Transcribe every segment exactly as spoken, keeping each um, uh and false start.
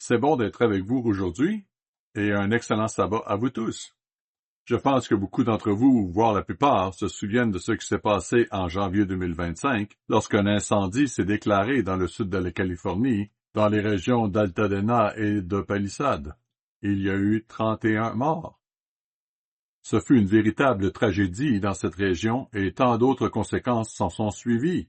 C'est bon d'être avec vous aujourd'hui et un excellent sabbat à vous tous. Je pense que beaucoup d'entre vous, voire la plupart, se souviennent de ce qui s'est passé en janvier deux mille vingt-cinq lorsqu'un incendie s'est déclaré dans le sud de la Californie, dans les régions d'Altadena et de Palisade. Il y a eu trente et un morts. Ce fut une véritable tragédie dans cette région et tant d'autres conséquences s'en sont suivies.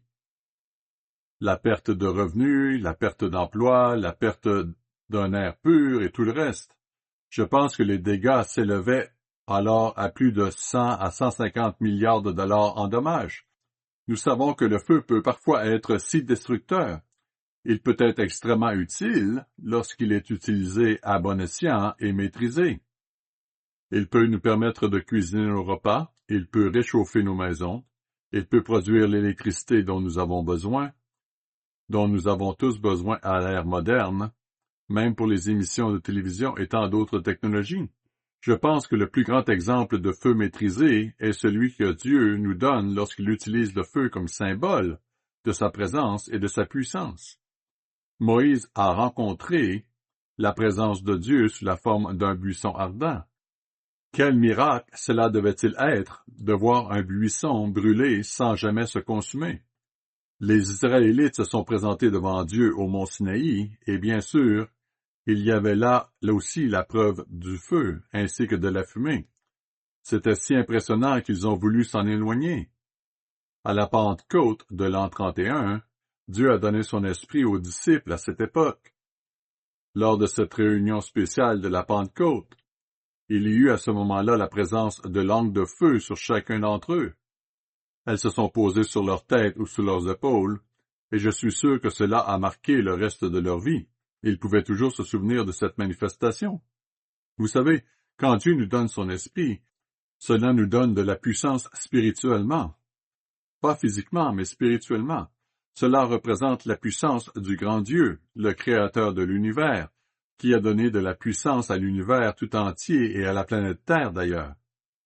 La perte de revenus, la perte d'emploi, la perte d'un air pur et tout le reste. Je pense que les dégâts s'élevaient alors à plus de cent à cent cinquante milliards de dollars en dommages. Nous savons que le feu peut parfois être si destructeur. Il peut être extrêmement utile lorsqu'il est utilisé à bon escient et maîtrisé. Il peut nous permettre de cuisiner nos repas, il peut réchauffer nos maisons, il peut produire l'électricité dont nous avons besoin, dont nous avons tous besoin à l'ère moderne, même pour les émissions de télévision et tant d'autres technologies. Je pense que le plus grand exemple de feu maîtrisé est celui que Dieu nous donne lorsqu'il utilise le feu comme symbole de sa présence et de sa puissance. Moïse a rencontré la présence de Dieu sous la forme d'un buisson ardent. Quel miracle cela devait-il être de voir un buisson brûler sans jamais se consumer? Les Israélites se sont présentés devant Dieu au mont Sinaï, et bien sûr, il y avait là, là aussi la preuve du feu, ainsi que de la fumée. C'était si impressionnant qu'ils ont voulu s'en éloigner. À la Pentecôte de l'an trente et un, Dieu a donné son esprit aux disciples à cette époque. Lors de cette réunion spéciale de la Pentecôte, il y eut à ce moment-là la présence de langues de feu sur chacun d'entre eux. Elles se sont posées sur leur tête ou sur leurs épaules, et je suis sûr que cela a marqué le reste de leur vie. Ils pouvaient toujours se souvenir de cette manifestation. Vous savez, quand Dieu nous donne son esprit, cela nous donne de la puissance spirituellement. Pas physiquement, mais spirituellement. Cela représente la puissance du grand Dieu, le Créateur de l'univers, qui a donné de la puissance à l'univers tout entier et à la planète Terre d'ailleurs.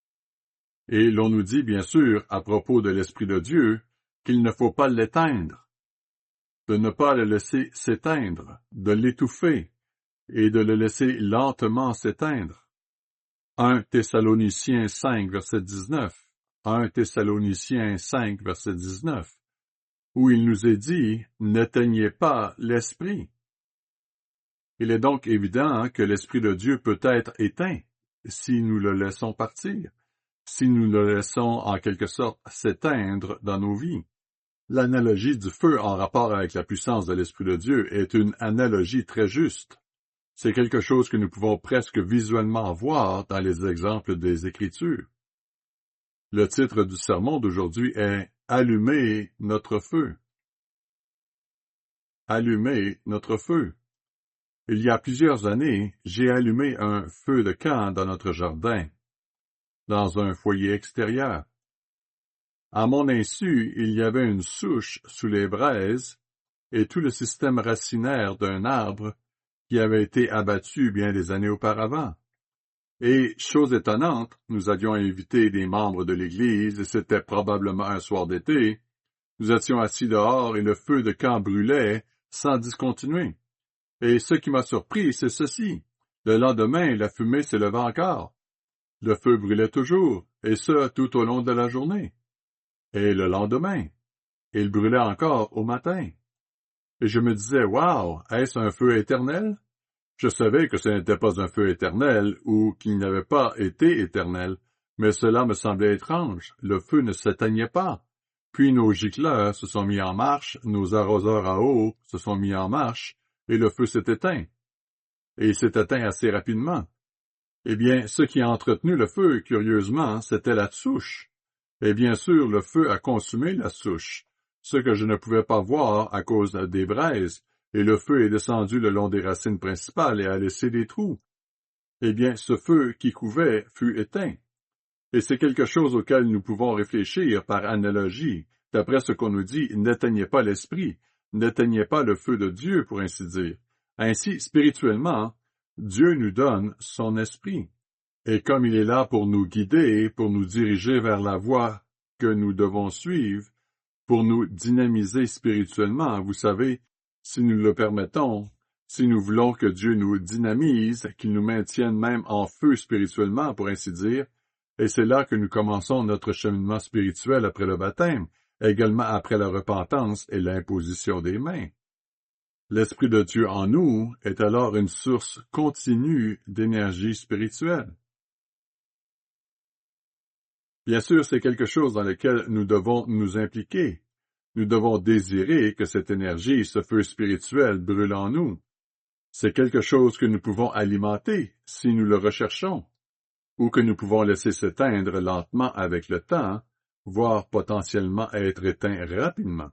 Et l'on nous dit bien sûr, à propos de l'Esprit de Dieu, qu'il ne faut pas l'éteindre, de ne pas le laisser s'éteindre, de l'étouffer, et de le laisser lentement s'éteindre. un Thessaloniciens cinq, verset dix-neuf. un Thessaloniciens cinq, verset dix-neuf, où il nous est dit « N'éteignez pas l'Esprit ». Il est donc évident que l'Esprit de Dieu peut être éteint si nous le laissons partir, si nous le laissons en quelque sorte s'éteindre dans nos vies. L'analogie du feu en rapport avec la puissance de l'Esprit de Dieu est une analogie très juste. C'est quelque chose que nous pouvons presque visuellement voir dans les exemples des Écritures. Le titre du sermon d'aujourd'hui est « Allumer notre feu ». Allumer notre feu. Il y a plusieurs années, j'ai allumé un feu de camp dans notre jardin, dans un foyer extérieur. À mon insu, il y avait une souche sous les braises et tout le système racinaire d'un arbre qui avait été abattu bien des années auparavant. Et, chose étonnante, nous avions invité des membres de l'Église et c'était probablement un soir d'été. Nous étions assis dehors et le feu de camp brûlait sans discontinuer. Et ce qui m'a surpris, c'est ceci. Le lendemain, la fumée s'éleva encore. Le feu brûlait toujours, et ce, tout au long de la journée. Et le lendemain, il brûlait encore au matin. Et je me disais, « Wow, est-ce un feu éternel? » Je savais que ce n'était pas un feu éternel ou qu'il n'avait pas été éternel, mais cela me semblait étrange. Le feu ne s'éteignait pas. Puis nos gicleurs se sont mis en marche, nos arroseurs à eau se sont mis en marche, et le feu s'est éteint. Et il s'est éteint assez rapidement. Eh bien, ce qui a entretenu le feu, curieusement, c'était la souche. Et bien sûr, le feu a consumé la souche, ce que je ne pouvais pas voir à cause des braises, et le feu est descendu le long des racines principales et a laissé des trous. Eh bien, ce feu qui couvait fut éteint. Et c'est quelque chose auquel nous pouvons réfléchir par analogie, d'après ce qu'on nous dit, n'éteignez pas l'esprit, n'éteignez pas le feu de Dieu, pour ainsi dire. Ainsi, spirituellement, Dieu nous donne son esprit. Et comme il est là pour nous guider, pour nous diriger vers la voie que nous devons suivre, pour nous dynamiser spirituellement, vous savez, si nous le permettons, Si nous voulons que Dieu nous dynamise, qu'il nous maintienne même en feu spirituellement, pour ainsi dire, et c'est là que nous commençons notre cheminement spirituel après le baptême, également après la repentance et l'imposition des mains. L'Esprit de Dieu en nous est alors une source continue d'énergie spirituelle. Bien sûr, c'est quelque chose dans lequel nous devons nous impliquer. Nous devons désirer que cette énergie, ce feu spirituel, brûle en nous. C'est quelque chose que nous pouvons alimenter si nous le recherchons, ou que nous pouvons laisser s'éteindre lentement avec le temps, voire potentiellement être éteint rapidement.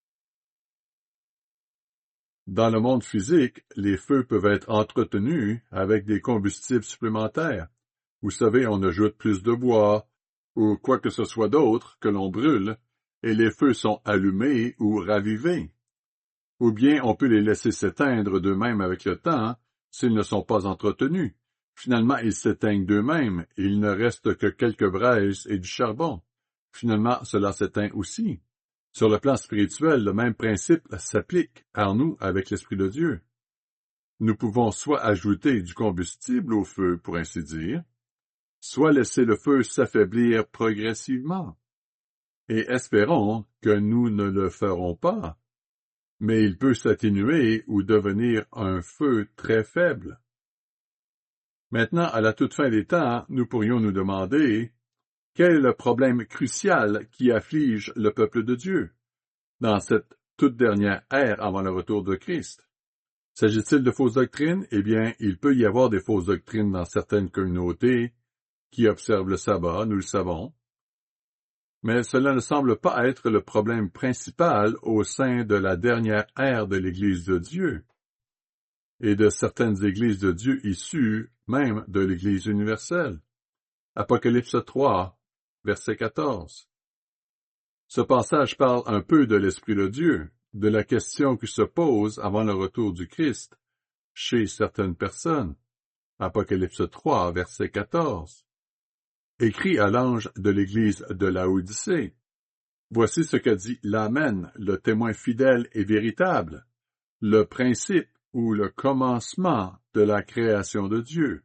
Dans le monde physique, les feux peuvent être entretenus avec des combustibles supplémentaires. Vous savez, on ajoute plus de bois, ou quoi que ce soit d'autre que l'on brûle, et les feux sont allumés ou ravivés. Ou bien on peut les laisser s'éteindre d'eux-mêmes avec le temps s'ils ne sont pas entretenus. Finalement, ils s'éteignent d'eux-mêmes et il ne reste que quelques braises et du charbon. Finalement, cela s'éteint aussi. Sur le plan spirituel, le même principe s'applique à nous avec l'Esprit de Dieu. Nous pouvons soit ajouter du combustible au feu, pour ainsi dire, soit laisser le feu s'affaiblir progressivement. Et espérons que nous ne le ferons pas. Mais il peut s'atténuer ou devenir un feu très faible. Maintenant, à la toute fin des temps, nous pourrions nous demander quel est le problème crucial qui afflige le peuple de Dieu dans cette toute dernière ère avant le retour de Christ. S'agit-il de fausses doctrines? Eh bien, il peut y avoir des fausses doctrines dans certaines communautés qui observent le sabbat, nous le savons. Mais cela ne semble pas être le problème principal au sein de la dernière ère de l'Église de Dieu et de certaines Églises de Dieu issues même de l'Église universelle. Apocalypse trois, verset quatorze. Ce passage parle un peu de l'Esprit de Dieu, de la question qui se pose avant le retour du Christ chez certaines personnes. Apocalypse trois, verset quatorze. Écrit à l'ange de l'Église de Laodicée. Voici ce que dit l'Amen, le témoin fidèle et véritable, le principe ou le commencement de la création de Dieu.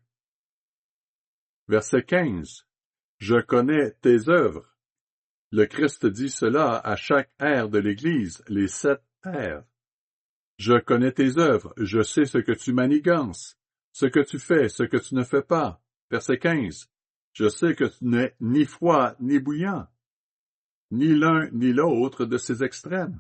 Verset quinze. Je connais tes œuvres. Le Christ dit cela à chaque ère de l'Église, les sept ères. Je connais tes œuvres, je sais ce que tu manigances, ce que tu fais, ce que tu ne fais pas. Verset quinze. Je sais que tu n'es ni froid ni bouillant, ni l'un ni l'autre de ces extrêmes.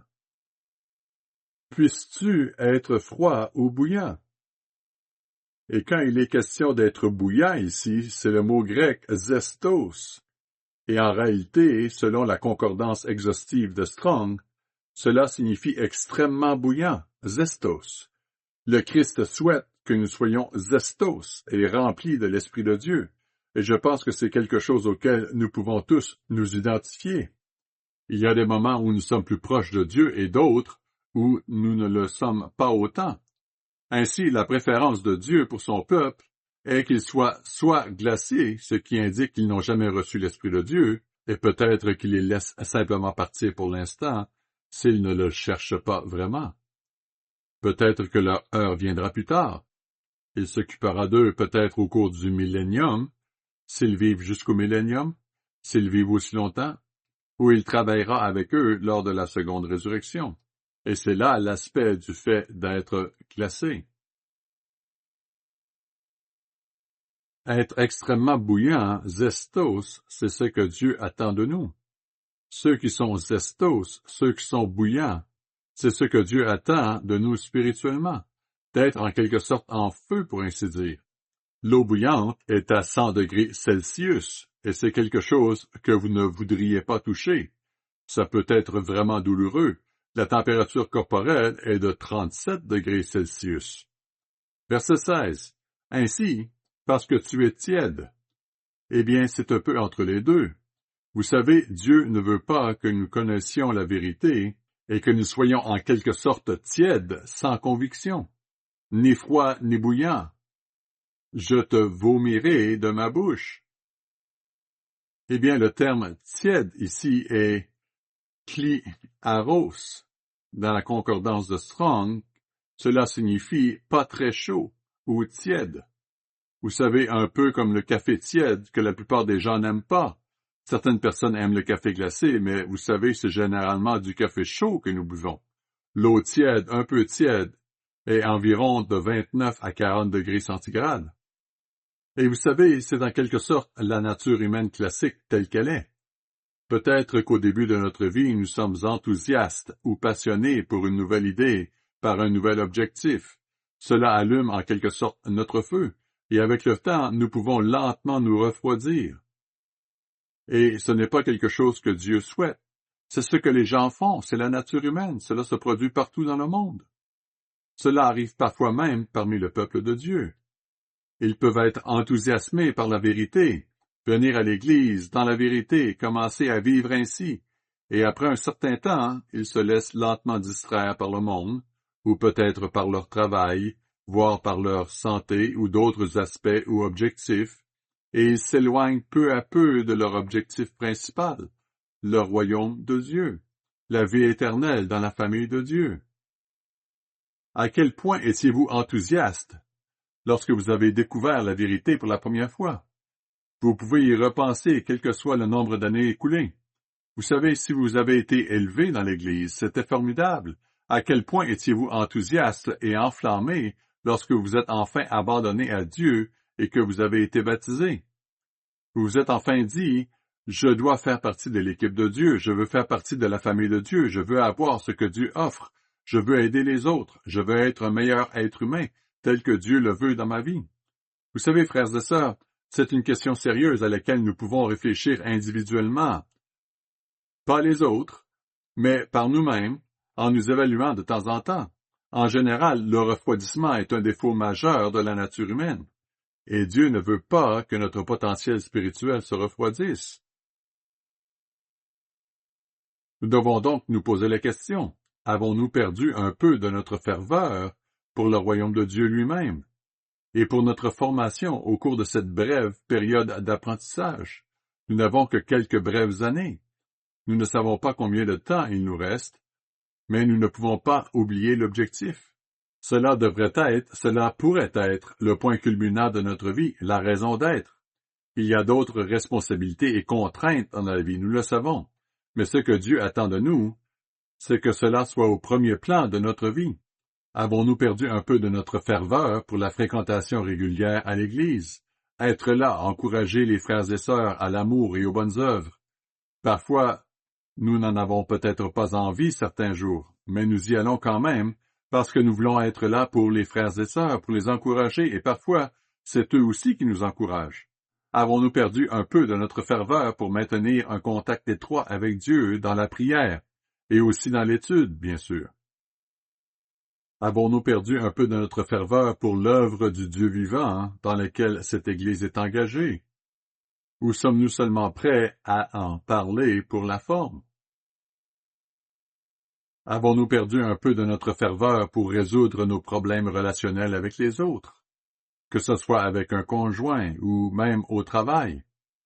Puisses-tu être froid ou bouillant? Et quand il est question d'être bouillant ici, c'est le mot grec zestos. Et en réalité, selon la concordance exhaustive de Strong, cela signifie extrêmement bouillant, zestos. Le Christ souhaite que nous soyons zestos et remplis de l'Esprit de Dieu. Et je pense que c'est quelque chose auquel nous pouvons tous nous identifier. Il y a des moments où nous sommes plus proches de Dieu et d'autres où nous ne le sommes pas autant. Ainsi, la préférence de Dieu pour son peuple est qu'il soit soit glacé, ce qui indique qu'ils n'ont jamais reçu l'Esprit de Dieu, et peut-être qu'il les laisse simplement partir pour l'instant, s'ils ne le cherchent pas vraiment. Peut-être que leur heure viendra plus tard. Il s'occupera d'eux peut-être au cours du millénium, s'ils vivent jusqu'au millénium, s'ils vivent aussi longtemps, ou il travaillera avec eux lors de la seconde résurrection. Et c'est là l'aspect du fait d'être classé. Être extrêmement bouillant, zestos, c'est ce que Dieu attend de nous. Ceux qui sont zestos, ceux qui sont bouillants, c'est ce que Dieu attend de nous spirituellement, d'être en quelque sorte en feu, pour ainsi dire. L'eau bouillante est à cent degrés Celsius, et c'est quelque chose que vous ne voudriez pas toucher. Ça peut être vraiment douloureux. La température corporelle est de trente-sept degrés Celsius. Verset seize. Ainsi, parce que tu es tiède. Eh bien, c'est un peu entre les deux. Vous savez, Dieu ne veut pas que nous connaissions la vérité et que nous soyons en quelque sorte tièdes, sans conviction, ni froid ni bouillant. Je te vomirai de ma bouche. Eh bien, le terme tiède ici est kliaros dans la concordance de Strong, Cela signifie pas très chaud ou tiède. Vous savez, un peu comme le café tiède que la plupart des gens n'aiment pas. Certaines personnes aiment le café glacé, mais vous savez, c'est généralement du café chaud que nous buvons. L'eau tiède, un peu tiède, est environ de vingt-neuf à quarante degrés centigrades. Et vous savez, c'est en quelque sorte la nature humaine classique telle qu'elle est. Peut-être qu'au début de notre vie, nous sommes enthousiastes ou passionnés pour une nouvelle idée, par un nouvel objectif. Cela allume en quelque sorte notre feu, et avec le temps, nous pouvons lentement nous refroidir. Et ce n'est pas quelque chose que Dieu souhaite. C'est ce que les gens font, c'est la nature humaine, cela se produit partout dans le monde. Cela arrive parfois même parmi le peuple de Dieu. Ils peuvent être enthousiasmés par la vérité, venir à l'Église dans la vérité, commencer à vivre ainsi, et après un certain temps, ils se laissent lentement distraire par le monde, ou peut-être par leur travail, voire par leur santé ou d'autres aspects ou objectifs, et ils s'éloignent peu à peu de leur objectif principal, le royaume de Dieu, la vie éternelle dans la famille de Dieu. À quel point étiez-vous enthousiaste lorsque vous avez découvert la vérité pour la première fois? Vous pouvez y repenser quel que soit le nombre d'années écoulées. Vous savez, si vous avez été élevé dans l'Église, c'était formidable. À quel point étiez-vous enthousiaste et enflammé lorsque vous êtes enfin abandonné à Dieu et que vous avez été baptisé? Vous vous êtes enfin dit, « Je dois faire partie de l'équipe de Dieu, je veux faire partie de la famille de Dieu, je veux avoir ce que Dieu offre, je veux aider les autres, je veux être un meilleur être humain, tel que Dieu le veut dans ma vie. » Vous savez, frères et sœurs, c'est une question sérieuse à laquelle nous pouvons réfléchir individuellement. Pas les autres, mais par nous-mêmes, en nous évaluant de temps en temps. En général, le refroidissement est un défaut majeur de la nature humaine. Et Dieu ne veut pas que notre potentiel spirituel se refroidisse. Nous devons donc nous poser la question, avons-nous perdu un peu de notre ferveur pour le royaume de Dieu lui-même, et pour notre formation au cours de cette brève période d'apprentissage? Nous n'avons que quelques brèves années. Nous ne savons pas combien de temps il nous reste, mais nous ne pouvons pas oublier l'objectif. Cela devrait être, cela pourrait être le point culminant de notre vie, la raison d'être. Il y a d'autres responsabilités et contraintes dans la vie, nous le savons. Mais ce que Dieu attend de nous, c'est que cela soit au premier plan de notre vie. Avons-nous perdu un peu de notre ferveur pour la fréquentation régulière à l'Église? Être là, encourager les frères et sœurs à l'amour et aux bonnes œuvres. Parfois, nous n'en avons peut-être pas envie certains jours, mais nous y allons quand même, parce que nous voulons être là pour les frères et sœurs, pour les encourager, et parfois, c'est eux aussi qui nous encouragent. Avons-nous perdu un peu de notre ferveur pour maintenir un contact étroit avec Dieu dans la prière, et aussi dans l'étude, bien sûr? Avons-nous perdu un peu de notre ferveur pour l'œuvre du Dieu vivant dans laquelle cette Église est engagée? Ou sommes-nous seulement prêts à en parler pour la forme? Avons-nous perdu un peu de notre ferveur pour résoudre nos problèmes relationnels avec les autres, que ce soit avec un conjoint ou même au travail?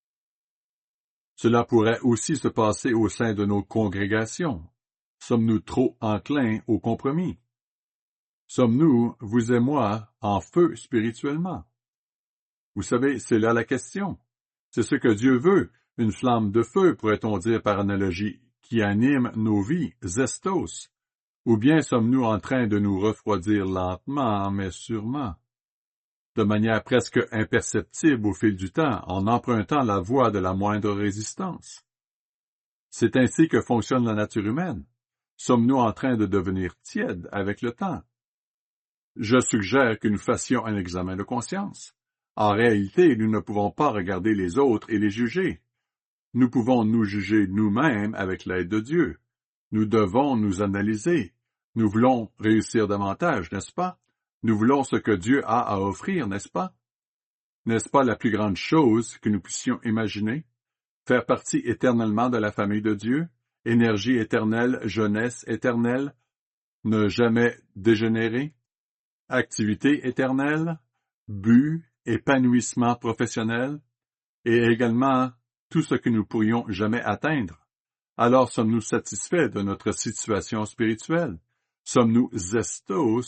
Cela pourrait aussi se passer au sein de nos congrégations. Sommes-nous trop enclins au compromis? Sommes-nous, vous et moi, en feu spirituellement? Vous savez, c'est là la question. C'est ce que Dieu veut, une flamme de feu, pourrait-on dire par analogie, qui anime nos vies, zestos. Ou bien sommes-nous en train de nous refroidir lentement, mais sûrement, de manière presque imperceptible au fil du temps, en empruntant la voie de la moindre résistance? C'est ainsi que fonctionne la nature humaine. Sommes-nous en train de devenir tièdes avec le temps? Je suggère que nous fassions un examen de conscience. En réalité, nous ne pouvons pas regarder les autres et les juger. Nous pouvons nous juger nous-mêmes avec l'aide de Dieu. Nous devons nous analyser. Nous voulons réussir davantage, n'est-ce pas? Nous voulons ce que Dieu a à offrir, n'est-ce pas? N'est-ce pas la plus grande chose que nous puissions imaginer? Faire partie éternellement de la famille de Dieu, énergie éternelle, jeunesse éternelle, ne jamais dégénérer, activité éternelle, but, épanouissement professionnel, et également tout ce que nous pourrions jamais atteindre. Alors sommes-nous satisfaits de notre situation spirituelle? Sommes-nous zestos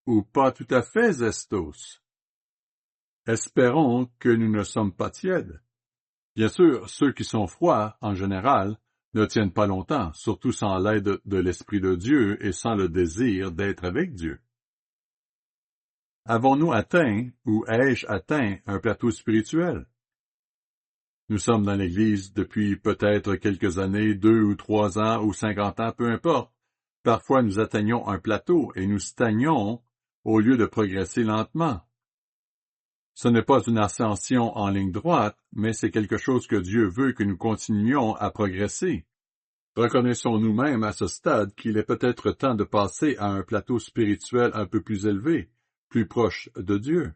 ou pas tout à fait zestos? Espérons que nous ne sommes pas tièdes. Bien sûr, ceux qui sont froids, en général, ne tiennent pas longtemps, surtout sans l'aide de l'Esprit de Dieu et sans le désir d'être avec Dieu. Avons-nous atteint, ou ai-je atteint, un plateau spirituel? Nous sommes dans l'Église depuis peut-être quelques années, deux ou trois ans ou cinquante ans, peu importe. Parfois nous atteignons un plateau et nous stagnons au lieu de progresser lentement. Ce n'est pas une ascension en ligne droite, mais c'est quelque chose que Dieu veut que nous continuions à progresser. Reconnaissons nous-mêmes à ce stade qu'il est peut-être temps de passer à un plateau spirituel un peu plus élevé, plus proche de Dieu.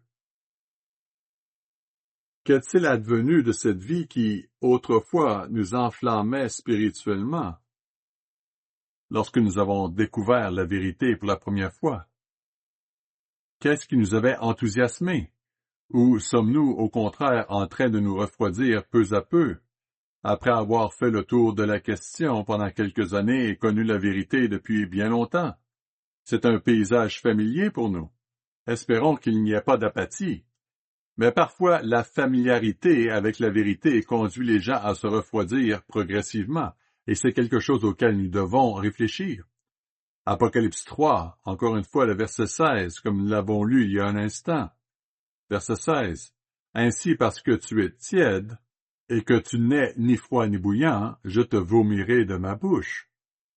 Qu'est-il advenu de cette vie qui, autrefois, nous enflammait spirituellement, lorsque nous avons découvert la vérité pour la première fois? Qu'est-ce qui nous avait enthousiasmés? Ou sommes-nous, au contraire, en train de nous refroidir peu à peu, après avoir fait le tour de la question pendant quelques années et connu la vérité depuis bien longtemps? C'est un paysage familier pour nous. Espérons qu'il n'y ait pas d'apathie. Mais parfois, la familiarité avec la vérité conduit les gens à se refroidir progressivement, et c'est quelque chose auquel nous devons réfléchir. Apocalypse trois, encore une fois le verset seize, comme nous l'avons lu il y a un instant. Verset seize. Ainsi parce que tu es tiède, et que tu n'es ni froid ni bouillant, je te vomirai de ma bouche.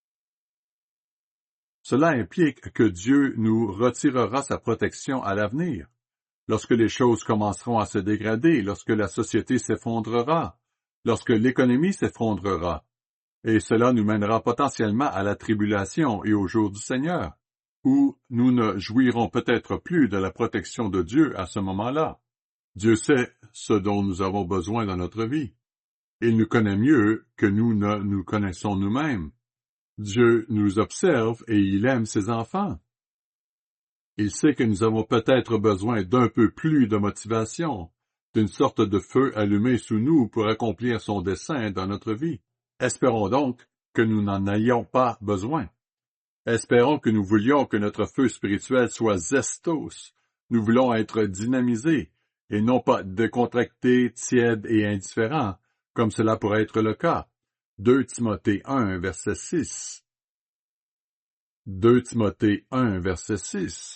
Cela implique que Dieu nous retirera sa protection à l'avenir. Lorsque les choses commenceront à se dégrader, lorsque la société s'effondrera, lorsque l'économie s'effondrera, et cela nous mènera potentiellement à la tribulation et au jour du Seigneur, où nous ne jouirons peut-être plus de la protection de Dieu à ce moment-là. Dieu sait ce dont nous avons besoin dans notre vie. Il nous connaît mieux que nous ne nous connaissons nous-mêmes. Dieu nous observe et il aime ses enfants. Il sait que nous avons peut-être besoin d'un peu plus de motivation, d'une sorte de feu allumé sous nous pour accomplir son dessein dans notre vie. Espérons donc que nous n'en ayons pas besoin. Espérons que nous voulions que notre feu spirituel soit zestos. Nous voulons être dynamisés, et non pas décontractés, tièdes et indifférents, comme cela pourrait être le cas. deux Timothée un, verset six. deux Timothée un, verset six.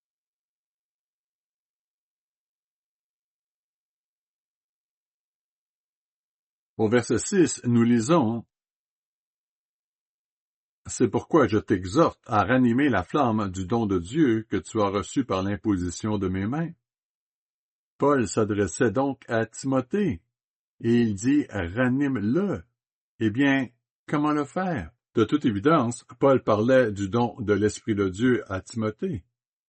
Au verset six, nous lisons « C'est pourquoi je t'exhorte à ranimer la flamme du don de Dieu que tu as reçu par l'imposition de mes mains. » Paul s'adressait donc à Timothée, et il dit « ranime-le ». Eh bien, comment le faire? De toute évidence, Paul parlait du don de l'Esprit de Dieu à Timothée,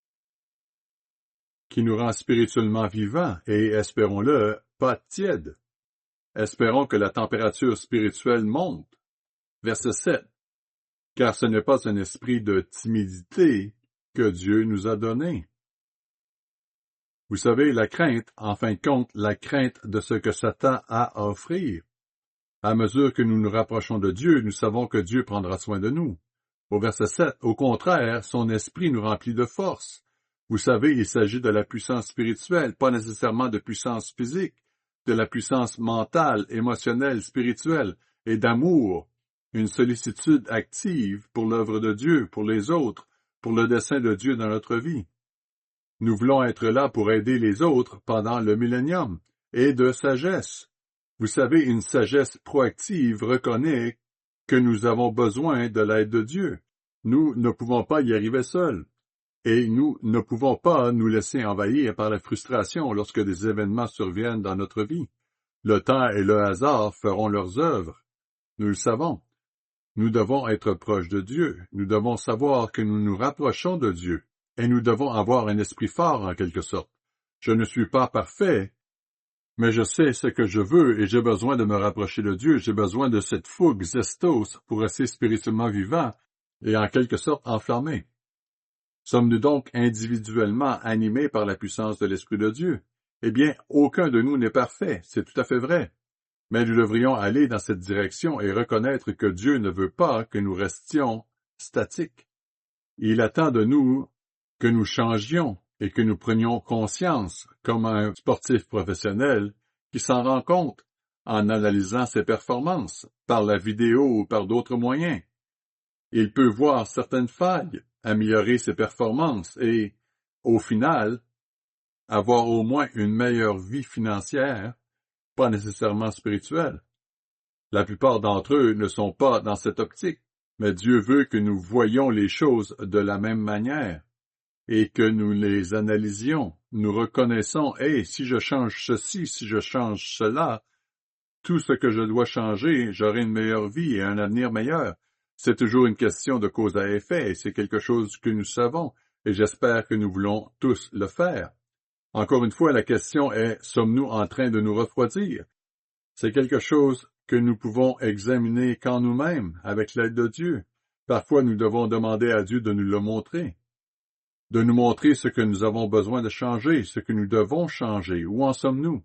qui nous rend spirituellement vivants et, espérons-le, pas tièdes. Espérons que la température spirituelle monte. Verset sept. Car ce n'est pas un esprit de timidité que Dieu nous a donné. Vous savez, la crainte, en fin de compte, la crainte de ce que Satan a à offrir. À mesure que nous nous rapprochons de Dieu, nous savons que Dieu prendra soin de nous. Au verset sept, au contraire, son esprit nous remplit de force. Vous savez, il s'agit de la puissance spirituelle, pas nécessairement de puissance physique, de la puissance mentale, émotionnelle, spirituelle, et d'amour, une sollicitude active pour l'œuvre de Dieu, pour les autres, pour le dessein de Dieu dans notre vie. Nous voulons être là pour aider les autres pendant le millénium, et de sagesse. Vous savez, une sagesse proactive reconnaît que nous avons besoin de l'aide de Dieu. Nous ne pouvons pas y arriver seuls. Et nous ne pouvons pas nous laisser envahir par la frustration lorsque des événements surviennent dans notre vie. Le temps et le hasard feront leurs œuvres. Nous le savons. Nous devons être proches de Dieu. Nous devons savoir que nous nous rapprochons de Dieu. Et nous devons avoir un esprit fort en quelque sorte. Je ne suis pas parfait, mais je sais ce que je veux et j'ai besoin de me rapprocher de Dieu. J'ai besoin de cette fougue zestos pour rester spirituellement vivant et en quelque sorte enflammé. Sommes-nous donc individuellement animés par la puissance de l'Esprit de Dieu? Eh bien, aucun de nous n'est parfait, c'est tout à fait vrai. Mais nous devrions aller dans cette direction et reconnaître que Dieu ne veut pas que nous restions statiques. Il attend de nous que nous changions et que nous prenions conscience, comme un sportif professionnel qui s'en rend compte en analysant ses performances par la vidéo ou par d'autres moyens. Il peut voir certaines failles, améliorer ses performances et, au final, avoir au moins une meilleure vie financière, pas nécessairement spirituelle. La plupart d'entre eux ne sont pas dans cette optique, mais Dieu veut que nous voyions les choses de la même manière et que nous les analysions. Nous reconnaissons, « Hey, si je change ceci, si je change cela, tout ce que je dois changer, j'aurai une meilleure vie et un avenir meilleur. » C'est toujours une question de cause à effet et c'est quelque chose que nous savons et j'espère que nous voulons tous le faire. Encore une fois, la question est, sommes-nous en train de nous refroidir? C'est quelque chose que nous pouvons examiner qu'en nous-mêmes, avec l'aide de Dieu. Parfois, nous devons demander à Dieu de nous le montrer, de nous montrer ce que nous avons besoin de changer, ce que nous devons changer, où en sommes-nous?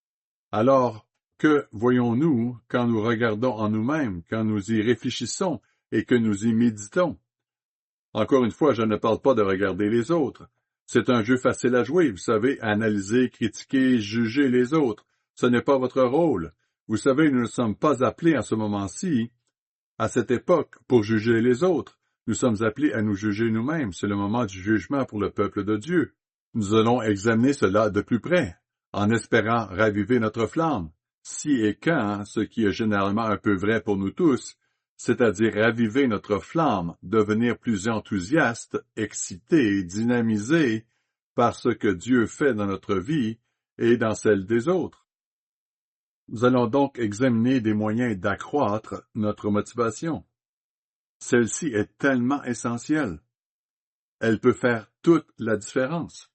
Alors, que voyons-nous quand nous regardons en nous-mêmes, quand nous y réfléchissons et que nous y méditons? Encore une fois, je ne parle pas de regarder les autres. C'est un jeu facile à jouer, vous savez, analyser, critiquer, juger les autres. Ce n'est pas votre rôle. Vous savez, nous ne sommes pas appelés à ce moment-ci, à cette époque, pour juger les autres. Nous sommes appelés à nous juger nous-mêmes. C'est le moment du jugement pour le peuple de Dieu. Nous allons examiner cela de plus près, en espérant raviver notre flamme, si et quand, ce qui est généralement un peu vrai pour nous tous, c'est-à-dire raviver notre flamme, devenir plus enthousiaste, excité, dynamisé par ce que Dieu fait dans notre vie et dans celle des autres. Nous allons donc examiner des moyens d'accroître notre motivation. Celle-ci est tellement essentielle. Elle peut faire toute la différence.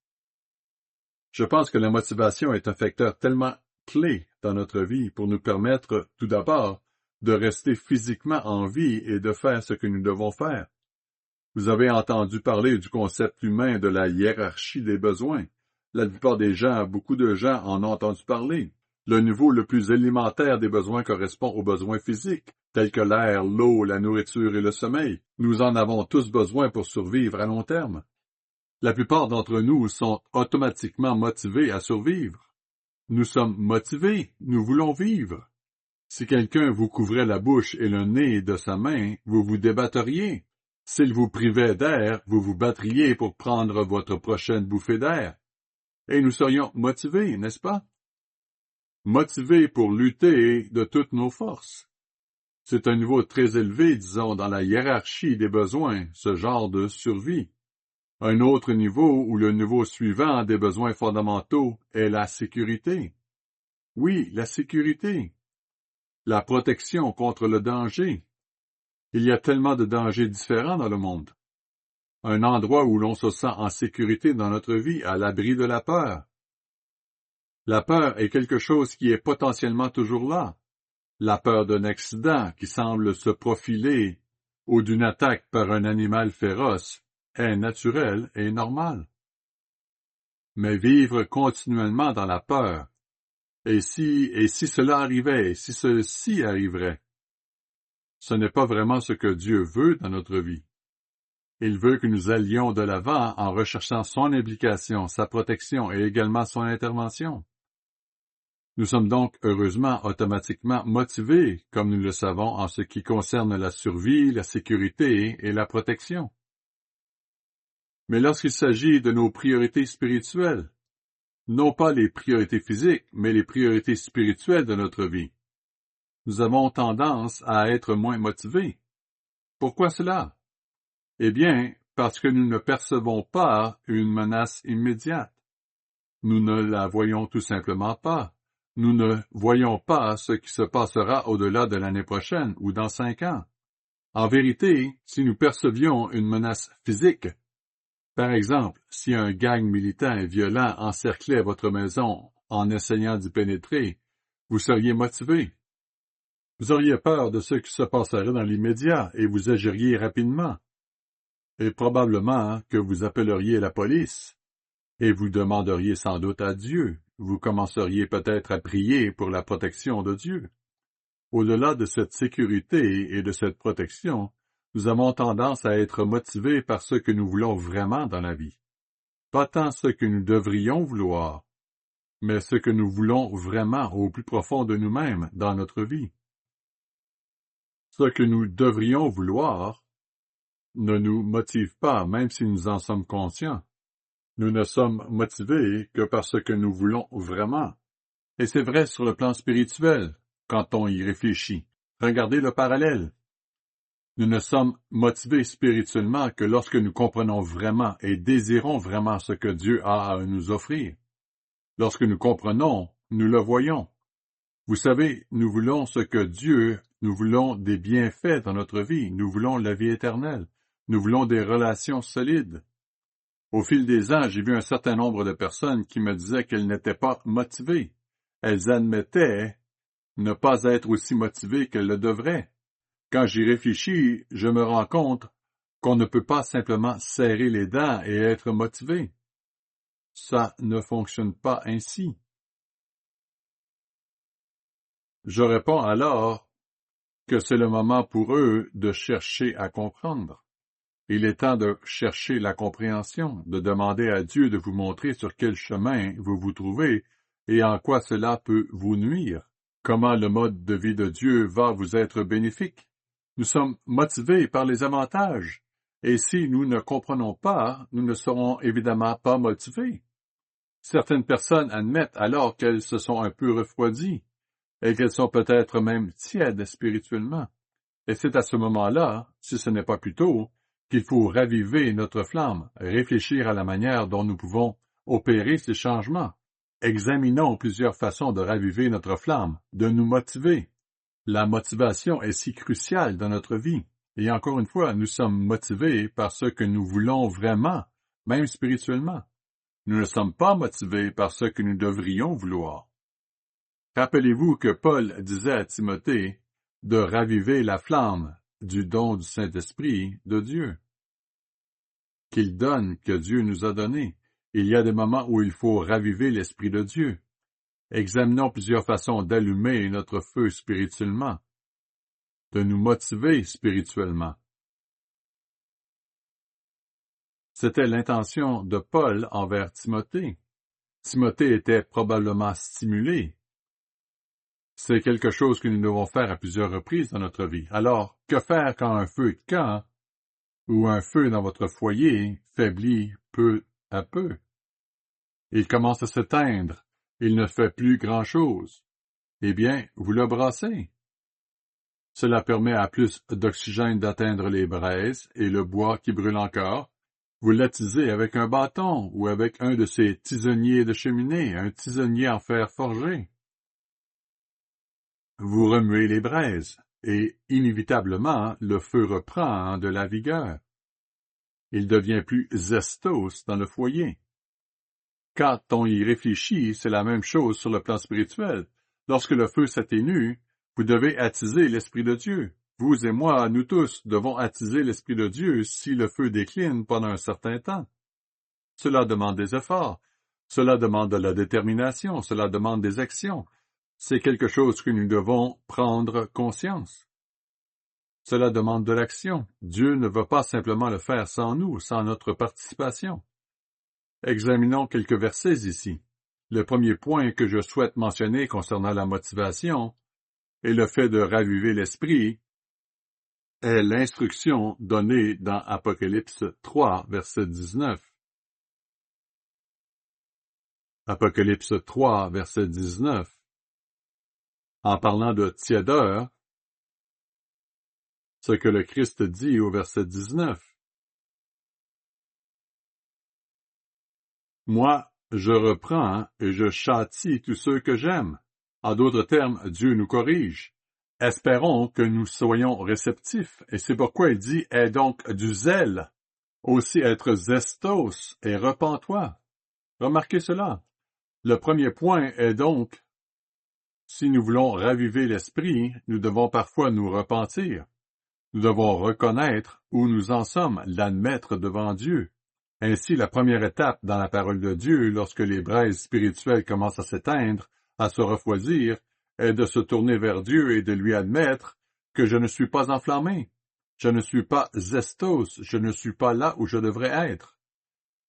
Je pense que la motivation est un facteur tellement clé dans notre vie pour nous permettre, tout d'abord, de rester physiquement en vie et de faire ce que nous devons faire. Vous avez entendu parler du concept humain de la hiérarchie des besoins. La plupart des gens, beaucoup de gens en ont entendu parler. Le niveau le plus élémentaire des besoins correspond aux besoins physiques, tels que l'air, l'eau, la nourriture et le sommeil. Nous en avons tous besoin pour survivre à long terme. La plupart d'entre nous sont automatiquement motivés à survivre. Nous sommes motivés, nous voulons vivre. Si quelqu'un vous couvrait la bouche et le nez de sa main, vous vous débatteriez. S'il vous privait d'air, vous vous battriez pour prendre votre prochaine bouffée d'air. Et nous serions motivés, n'est-ce pas? Motivés pour lutter de toutes nos forces. C'est un niveau très élevé, disons, dans la hiérarchie des besoins, ce genre de survie. Un autre niveau, ou le niveau suivant des besoins fondamentaux, est la sécurité. Oui, la sécurité. La protection contre le danger. Il y a tellement de dangers différents dans le monde. Un endroit où l'on se sent en sécurité dans notre vie, à l'abri de la peur. La peur est quelque chose qui est potentiellement toujours là. La peur d'un accident qui semble se profiler ou d'une attaque par un animal féroce est naturelle et normale. Mais vivre continuellement dans la peur, et si, et si cela arrivait, et si ceci arriverait, ce n'est pas vraiment ce que Dieu veut dans notre vie. Il veut que nous allions de l'avant en recherchant son implication, sa protection et également son intervention. Nous sommes donc heureusement automatiquement motivés, comme nous le savons, en ce qui concerne la survie, la sécurité et la protection. Mais lorsqu'il s'agit de nos priorités spirituelles, non pas les priorités physiques, mais les priorités spirituelles de notre vie, nous avons tendance à être moins motivés. Pourquoi cela? Eh bien, parce que nous ne percevons pas une menace immédiate. Nous ne la voyons tout simplement pas. Nous ne voyons pas ce qui se passera au-delà de l'année prochaine ou dans cinq ans. En vérité, si nous percevions une menace physique, par exemple, si un gang militant violent encerclait votre maison en essayant d'y pénétrer, vous seriez motivé. Vous auriez peur de ce qui se passerait dans l'immédiat et vous agiriez rapidement. Et probablement que vous appelleriez la police et vous demanderiez sans doute à Dieu. Vous commenceriez peut-être à prier pour la protection de Dieu. Au-delà de cette sécurité et de cette protection, nous avons tendance à être motivés par ce que nous voulons vraiment dans la vie. pas tant ce que nous devrions vouloir, mais ce que nous voulons vraiment au plus profond de nous-mêmes dans notre vie. Ce que nous devrions vouloir ne nous motive pas, même si nous en sommes conscients. Nous ne sommes motivés que par ce que nous voulons vraiment. Et c'est vrai sur le plan spirituel, quand on y réfléchit. Regardez le parallèle. Nous ne sommes motivés spirituellement que lorsque nous comprenons vraiment et désirons vraiment ce que Dieu a à nous offrir. Lorsque nous comprenons, nous le voyons. Vous savez, nous voulons ce que Dieu, nous voulons des bienfaits dans notre vie, nous voulons la vie éternelle, nous voulons des relations solides. Au fil des ans, j'ai vu un certain nombre de personnes qui me disaient qu'elles n'étaient pas motivées. Elles admettaient ne pas être aussi motivées qu'elles le devraient. Quand j'y réfléchis, je me rends compte qu'on ne peut pas simplement serrer les dents et être motivé. Ça ne fonctionne pas ainsi. Je réponds alors que c'est le moment pour eux de chercher à comprendre. Il est temps de chercher la compréhension, de demander à Dieu de vous montrer sur quel chemin vous vous trouvez et en quoi cela peut vous nuire, comment le mode de vie de Dieu va vous être bénéfique. Nous sommes motivés par les avantages, et si nous ne comprenons pas, nous ne serons évidemment pas motivés. Certaines personnes admettent alors qu'elles se sont un peu refroidies, et qu'elles sont peut-être même tièdes spirituellement. Et c'est à ce moment-là, si ce n'est pas plus tôt, qu'il faut raviver notre flamme, réfléchir à la manière dont nous pouvons opérer ces changements. Examinons plusieurs façons de raviver notre flamme, de nous motiver. La motivation est si cruciale dans notre vie. Et encore une fois, nous sommes motivés par ce que nous voulons vraiment, même spirituellement. Nous ne sommes pas motivés par ce que nous devrions vouloir. Rappelez-vous que Paul disait à Timothée de raviver la flamme du don du Saint-Esprit de Dieu, qu'il donne, que Dieu nous a donné. Il y a des moments où il faut raviver l'Esprit de Dieu. Examinons plusieurs façons d'allumer notre feu spirituellement, de nous motiver spirituellement. C'était l'intention de Paul envers Timothée. Timothée était probablement stimulé. C'est quelque chose que nous devons faire à plusieurs reprises dans notre vie. Alors, que faire quand un feu de camp ou un feu dans votre foyer faiblit peu à peu? Il commence à s'éteindre. Il ne fait plus grand-chose. Eh bien, vous le brassez. Cela permet à plus d'oxygène d'atteindre les braises et le bois qui brûle encore. Vous l'attisez avec un bâton ou avec un de ces tisonniers de cheminée, un tisonnier en fer forgé. Vous remuez les braises, et inévitablement le feu reprend de la vigueur. Il devient plus zestos dans le foyer. Quand on y réfléchit, c'est la même chose sur le plan spirituel. Lorsque le feu s'atténue, vous devez attiser l'Esprit de Dieu. Vous et moi, nous tous, devons attiser l'Esprit de Dieu si le feu décline pendant un certain temps. Cela demande des efforts, cela demande de la détermination, cela demande des actions. C'est quelque chose que nous devons prendre conscience. Cela demande de l'action. Dieu ne va pas simplement le faire sans nous, sans notre participation. Examinons quelques versets ici. Le premier point que je souhaite mentionner concernant la motivation et le fait de raviver l'esprit est l'instruction donnée dans Apocalypse trois, verset dix-neuf. Apocalypse trois, verset dix-neuf. En parlant de tiédeur, ce que le Christ dit au verset dix-neuf. Moi, je reprends et je châtie tous ceux que j'aime. En d'autres termes, Dieu nous corrige. Espérons que nous soyons réceptifs, et c'est pourquoi il dit « Aie donc du zèle ». Aussi être zestos et repens-toi. Remarquez cela. Le premier point est donc, si nous voulons raviver l'esprit, nous devons parfois nous repentir. Nous devons reconnaître où nous en sommes, l'admettre devant Dieu. Ainsi, la première étape dans la parole de Dieu, lorsque les braises spirituelles commencent à s'éteindre, à se refroidir, est de se tourner vers Dieu et de lui admettre que je ne suis pas enflammé, je ne suis pas zestos, je ne suis pas là où je devrais être.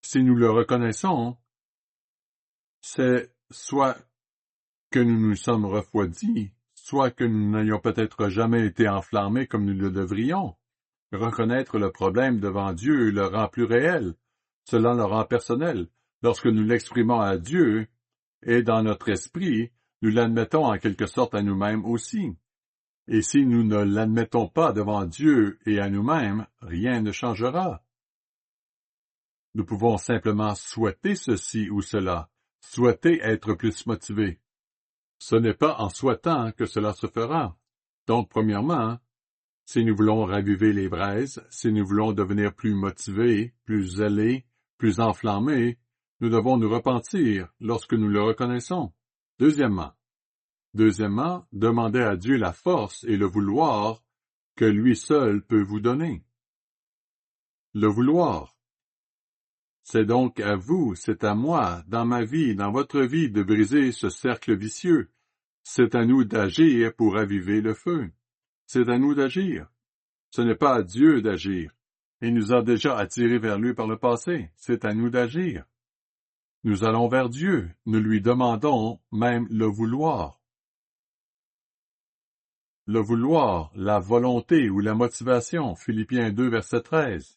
Si nous le reconnaissons, c'est soit que nous nous sommes refroidis, soit que nous n'ayons peut-être jamais été enflammés comme nous le devrions. Reconnaître le problème devant Dieu le rend plus réel. Cela le rend personnel. Lorsque nous l'exprimons à Dieu et dans notre esprit, nous l'admettons en quelque sorte à nous-mêmes aussi. Et si nous ne l'admettons pas devant Dieu et à nous-mêmes, rien ne changera. Nous pouvons simplement souhaiter ceci ou cela, souhaiter être plus motivés. Ce n'est pas en souhaitant que cela se fera. Donc, premièrement, si nous voulons raviver les braises, si nous voulons devenir plus motivés, plus zélés, plus enflammés, nous devons nous repentir lorsque nous le reconnaissons. Deuxièmement, Deuxièmement, demandez à Dieu la force et le vouloir que lui seul peut vous donner. Le vouloir. C'est donc à vous, c'est à moi, dans ma vie, dans votre vie, de briser ce cercle vicieux. C'est à nous d'agir pour raviver le feu. C'est à nous d'agir. Ce n'est pas à Dieu d'agir. Il nous a déjà attirés vers lui par le passé. C'est à nous d'agir. Nous allons vers Dieu. Nous lui demandons même le vouloir. Le vouloir, la volonté ou la motivation, Philippiens deux, verset treize.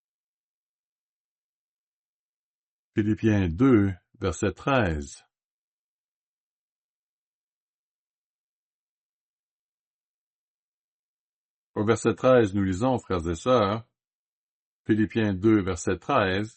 Philippiens deux, verset treize. Au verset treize, nous lisons, frères et sœurs, Philippiens deux, verset treize.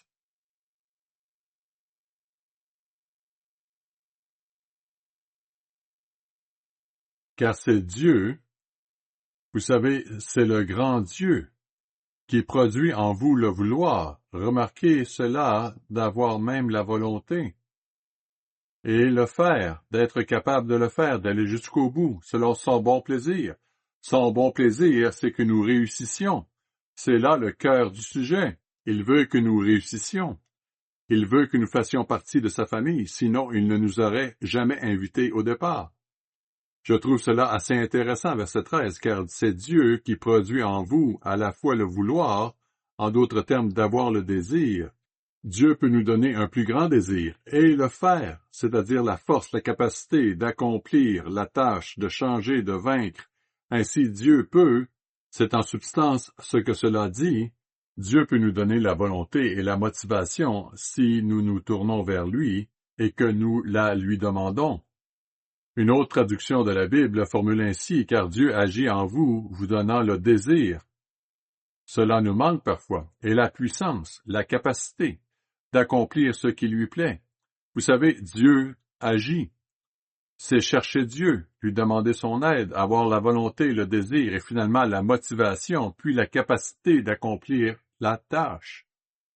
Car c'est Dieu, vous savez, c'est le grand Dieu, qui produit en vous le vouloir. Remarquez cela, d'avoir même la volonté. Et le faire, d'être capable de le faire, d'aller jusqu'au bout, selon son bon plaisir. Son bon plaisir, c'est que nous réussissions. C'est là le cœur du sujet. Il veut que nous réussissions. Il veut que nous fassions partie de sa famille, sinon il ne nous aurait jamais invités au départ. Je trouve cela assez intéressant, verset treize, car c'est Dieu qui produit en vous à la fois le vouloir, en d'autres termes d'avoir le désir. Dieu peut nous donner un plus grand désir, et le faire, c'est-à-dire la force, la capacité d'accomplir la tâche, de changer, de vaincre. Ainsi Dieu peut, c'est en substance ce que cela dit, Dieu peut nous donner la volonté et la motivation si nous nous tournons vers lui et que nous la lui demandons. Une autre traduction de la Bible la formule ainsi, car Dieu agit en vous, vous donnant le désir. Cela nous manque parfois, et la puissance, la capacité d'accomplir ce qui lui plaît. Vous savez, Dieu agit. C'est chercher Dieu, lui demander son aide, avoir la volonté, le désir et finalement la motivation, puis la capacité d'accomplir la tâche.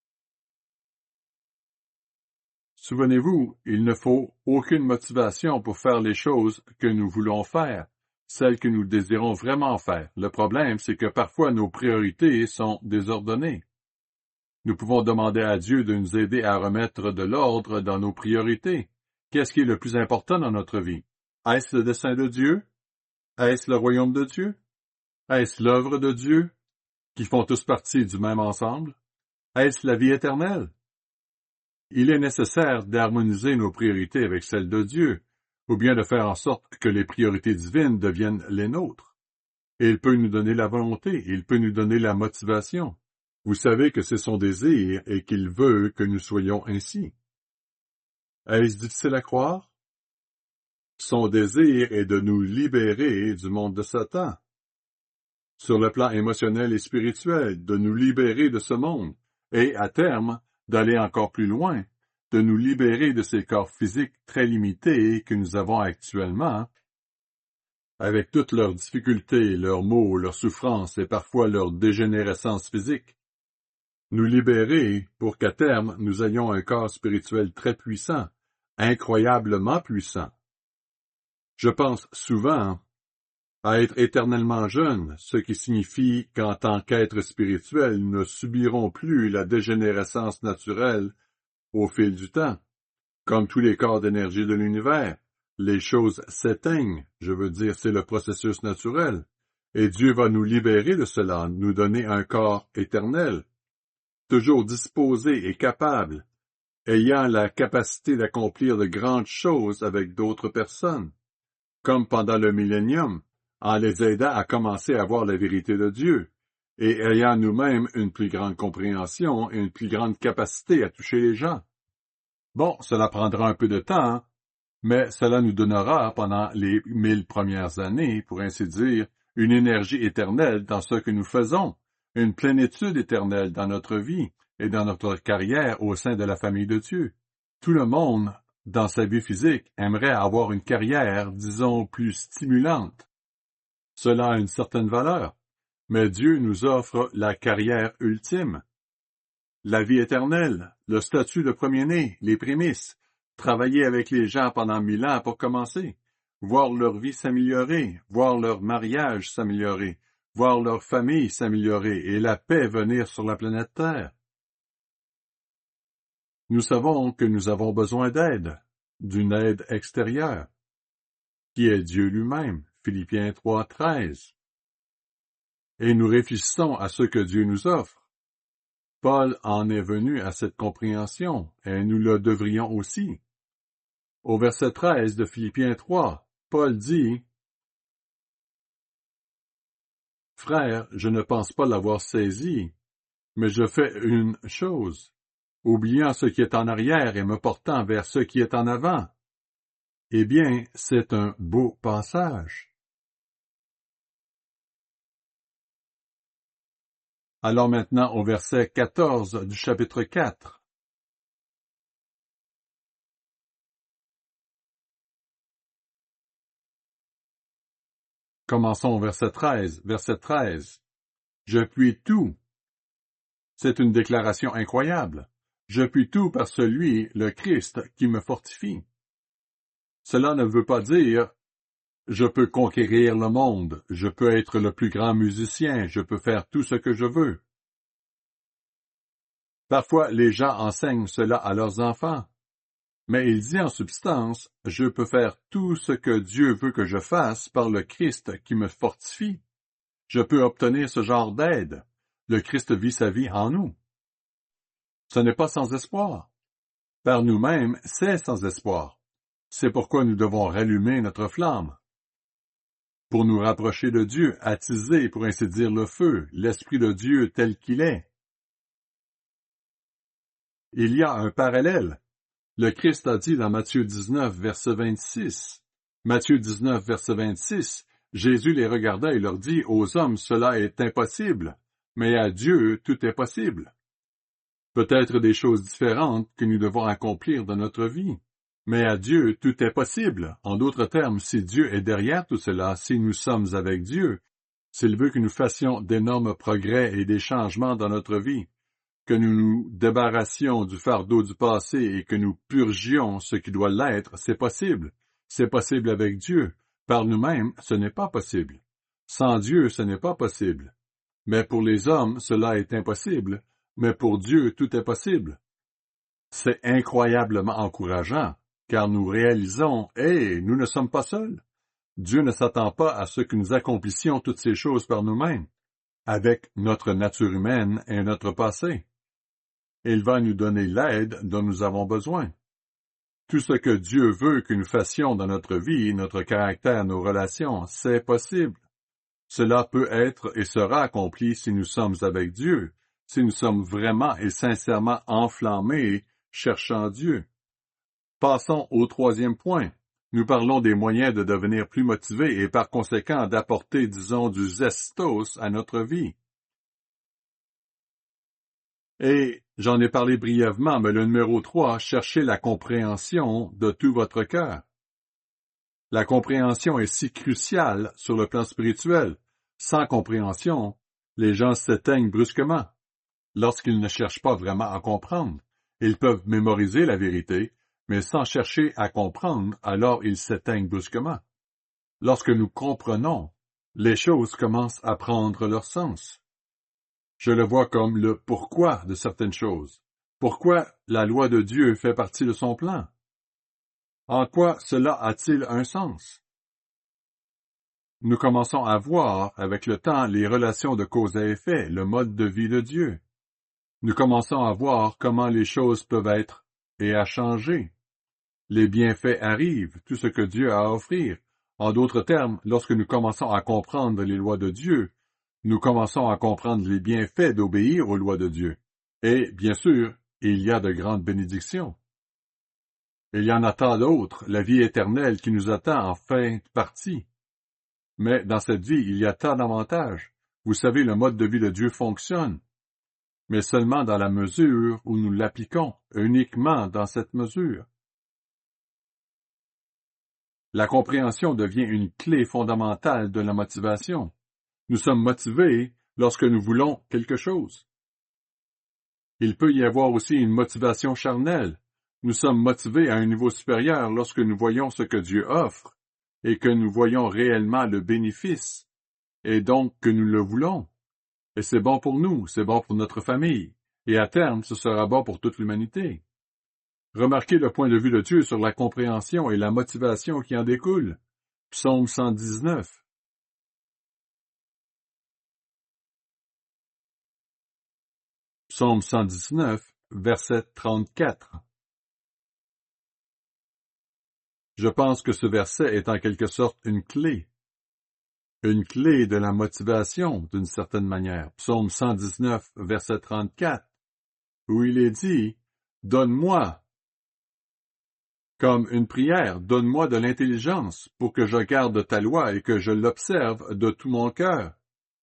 Souvenez-vous, il ne faut aucune motivation pour faire les choses que nous voulons faire, celles que nous désirons vraiment faire. Le problème, c'est que parfois nos priorités sont désordonnées. Nous pouvons demander à Dieu de nous aider à remettre de l'ordre dans nos priorités. Qu'est-ce qui est le plus important dans notre vie? Est-ce le dessein de Dieu? Est-ce le royaume de Dieu? Est-ce l'œuvre de Dieu, qui font tous partie du même ensemble? Est-ce la vie éternelle? Il est nécessaire d'harmoniser nos priorités avec celles de Dieu, ou bien de faire en sorte que les priorités divines deviennent les nôtres. Et il peut nous donner la volonté, il peut nous donner la motivation. Vous savez que c'est son désir et qu'il veut que nous soyons ainsi. Est-ce difficile à croire? Son désir est de nous libérer du monde de Satan. Sur le plan émotionnel et spirituel, de nous libérer de ce monde, et, à terme, d'aller encore plus loin, de nous libérer de ces corps physiques très limités que nous avons actuellement, avec toutes leurs difficultés, leurs maux, leurs souffrances et parfois leur dégénérescence physique. Nous libérer pour qu'à terme nous ayons un corps spirituel très puissant, incroyablement puissant. Je pense souvent à être éternellement jeunes, ce qui signifie qu'en tant qu'êtres spirituels, nous ne subirons plus la dégénérescence naturelle au fil du temps. Comme tous les corps d'énergie de l'univers, les choses s'éteignent, je veux dire, c'est le processus naturel, et Dieu va nous libérer de cela, nous donner un corps éternel. toujours disposé et capable, ayant la capacité d'accomplir de grandes choses avec d'autres personnes, comme pendant le millénium, en les aidant à commencer à voir la vérité de Dieu, et ayant nous-mêmes une plus grande compréhension et une plus grande capacité à toucher les gens. Bon, cela prendra un peu de temps, mais cela nous donnera, pendant les mille premières années, pour ainsi dire, une énergie éternelle dans ce que nous faisons, une plénitude éternelle dans notre vie et dans notre carrière au sein de la famille de Dieu. Tout le monde, dans sa vie physique, aimerait avoir une carrière, disons, plus stimulante. Cela a une certaine valeur, mais Dieu nous offre la carrière ultime. La vie éternelle, le statut de premier-né, les prémices, travailler avec les gens pendant mille ans pour commencer, voir leur vie s'améliorer, voir leur mariage s'améliorer, voir leur famille s'améliorer et la paix venir sur la planète Terre. Nous savons que nous avons besoin d'aide, d'une aide extérieure, qui est Dieu lui-même, Philippiens trois, treize. Et nous réfléchissons à ce que Dieu nous offre. Paul en est venu à cette compréhension, et nous le devrions aussi. Au verset treize de Philippiens trois, Paul dit, « Frères, je ne pense pas l'avoir saisi, mais je fais une chose, oubliant ce qui est en arrière et me portant vers ce qui est en avant. » Eh bien, c'est un beau passage. Alors maintenant au verset quatorze du chapitre quatre. Commençons au verset treize. Verset treize. Je puis tout. C'est une déclaration incroyable. Je puis tout par celui, le Christ, qui me fortifie. Cela ne veut pas dire je peux conquérir le monde, je peux être le plus grand musicien, je peux faire tout ce que je veux. Parfois, les gens enseignent cela à leurs enfants. Mais il dit en substance, je peux faire tout ce que Dieu veut que je fasse par le Christ qui me fortifie. Je peux obtenir ce genre d'aide. Le Christ vit sa vie en nous. Ce n'est pas sans espoir. Par nous-mêmes, c'est sans espoir. C'est pourquoi nous devons rallumer notre flamme. Pour nous rapprocher de Dieu, attiser, pour ainsi dire, le feu, l'Esprit de Dieu tel qu'il est. Il y a un parallèle. Le Christ a dit dans Matthieu dix-neuf, verset vingt-six. Matthieu dix-neuf, verset vingt-six, Jésus les regarda et leur dit, « Aux hommes cela est impossible, mais à Dieu tout est possible. » Peut-être des choses différentes que nous devons accomplir dans notre vie. Mais à Dieu, tout est possible. En d'autres termes, si Dieu est derrière tout cela, si nous sommes avec Dieu, s'il veut que nous fassions d'énormes progrès et des changements dans notre vie, que nous nous débarrassions du fardeau du passé et que nous purgions ce qui doit l'être, c'est possible. C'est possible avec Dieu. Par nous-mêmes, ce n'est pas possible. Sans Dieu, ce n'est pas possible. Mais pour les hommes, cela est impossible. Mais pour Dieu, tout est possible. C'est incroyablement encourageant, car nous réalisons, hé, nous ne sommes pas seuls. Dieu ne s'attend pas à ce que nous accomplissions toutes ces choses par nous-mêmes, avec notre nature humaine et notre passé. Il va nous donner l'aide dont nous avons besoin. Tout ce que Dieu veut que nous fassions dans notre vie, notre caractère, nos relations, c'est possible. Cela peut être et sera accompli si nous sommes avec Dieu, si nous sommes vraiment et sincèrement enflammés, cherchant Dieu. Passons au troisième point. Nous parlons des moyens de devenir plus motivés et par conséquent d'apporter, disons, du zestos à notre vie. Et j'en ai parlé brièvement, mais le numéro trois, cherchez la compréhension de tout votre cœur. La compréhension est si cruciale sur le plan spirituel. Sans compréhension, les gens s'éteignent brusquement. Lorsqu'ils ne cherchent pas vraiment à comprendre, ils peuvent mémoriser la vérité, mais sans chercher à comprendre, alors ils s'éteignent brusquement. Lorsque nous comprenons, les choses commencent à prendre leur sens. Je le vois comme le pourquoi de certaines choses. Pourquoi la loi de Dieu fait partie de son plan? En quoi cela a-t-il un sens? Nous commençons à voir, avec le temps, les relations de cause à effet, le mode de vie de Dieu. nous commençons à voir comment les choses peuvent être et à changer. Les bienfaits arrivent, tout ce que Dieu a à offrir. En d'autres termes, lorsque nous commençons à comprendre les lois de Dieu, nous commençons à comprendre les bienfaits d'obéir aux lois de Dieu. Et, bien sûr, il y a de grandes bénédictions. Il y en a tant d'autres, la vie éternelle qui nous attend en fin de partie. Mais dans cette vie, il y a tant d'avantages. Vous savez, le mode de vie de Dieu fonctionne, mais seulement dans la mesure où nous l'appliquons, uniquement dans cette mesure. La compréhension devient une clé fondamentale de la motivation. Nous sommes motivés lorsque nous voulons quelque chose. Il peut y avoir aussi une motivation charnelle. Nous sommes motivés à un niveau supérieur lorsque nous voyons ce que Dieu offre et que nous voyons réellement le bénéfice, et donc que nous le voulons. Et c'est bon pour nous, c'est bon pour notre famille, et à terme, ce sera bon pour toute l'humanité. Remarquez le point de vue de Dieu sur la compréhension et la motivation qui en découle. Psaume cent dix-neuf. Psaume cent dix-neuf, verset trente-quatre. Je pense que ce verset est en quelque sorte une clé. Une clé de la motivation, d'une certaine manière. Psaume cent dix-neuf, verset trente-quatre, où il est dit « Donne-moi » comme une prière, « Donne-moi de l'intelligence pour que je garde ta loi et que je l'observe de tout mon cœur. »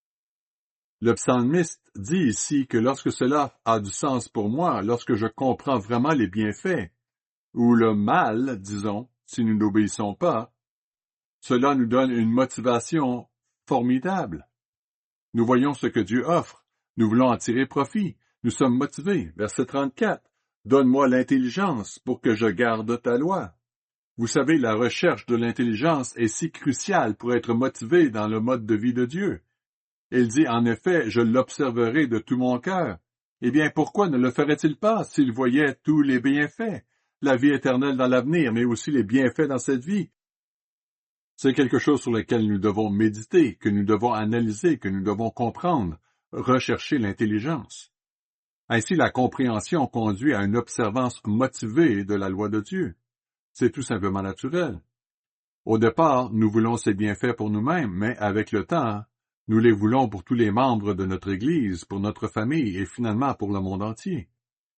Le psalmiste dit ici que lorsque cela a du sens pour moi, lorsque je comprends vraiment les bienfaits, ou le mal, disons, si nous n'obéissons pas, cela nous donne une motivation formidable. Nous voyons ce que Dieu offre. Nous voulons en tirer profit. Nous sommes motivés. Verset trente-quatre. « Donne-moi l'intelligence pour que je garde ta loi. » Vous savez, la recherche de l'intelligence est si cruciale pour être motivé dans le mode de vie de Dieu. Il dit, en effet, « Je l'observerai de tout mon cœur. » Eh bien, pourquoi ne le ferait-il pas s'il voyait tous les bienfaits, la vie éternelle dans l'avenir, mais aussi les bienfaits dans cette vie? C'est quelque chose sur lequel nous devons méditer, que nous devons analyser, que nous devons comprendre, rechercher l'intelligence. Ainsi, la compréhension conduit à une observance motivée de la loi de Dieu. C'est tout simplement naturel. Au départ, nous voulons ces bienfaits pour nous-mêmes, mais avec le temps, nous les voulons pour tous les membres de notre Église, pour notre famille et finalement pour le monde entier.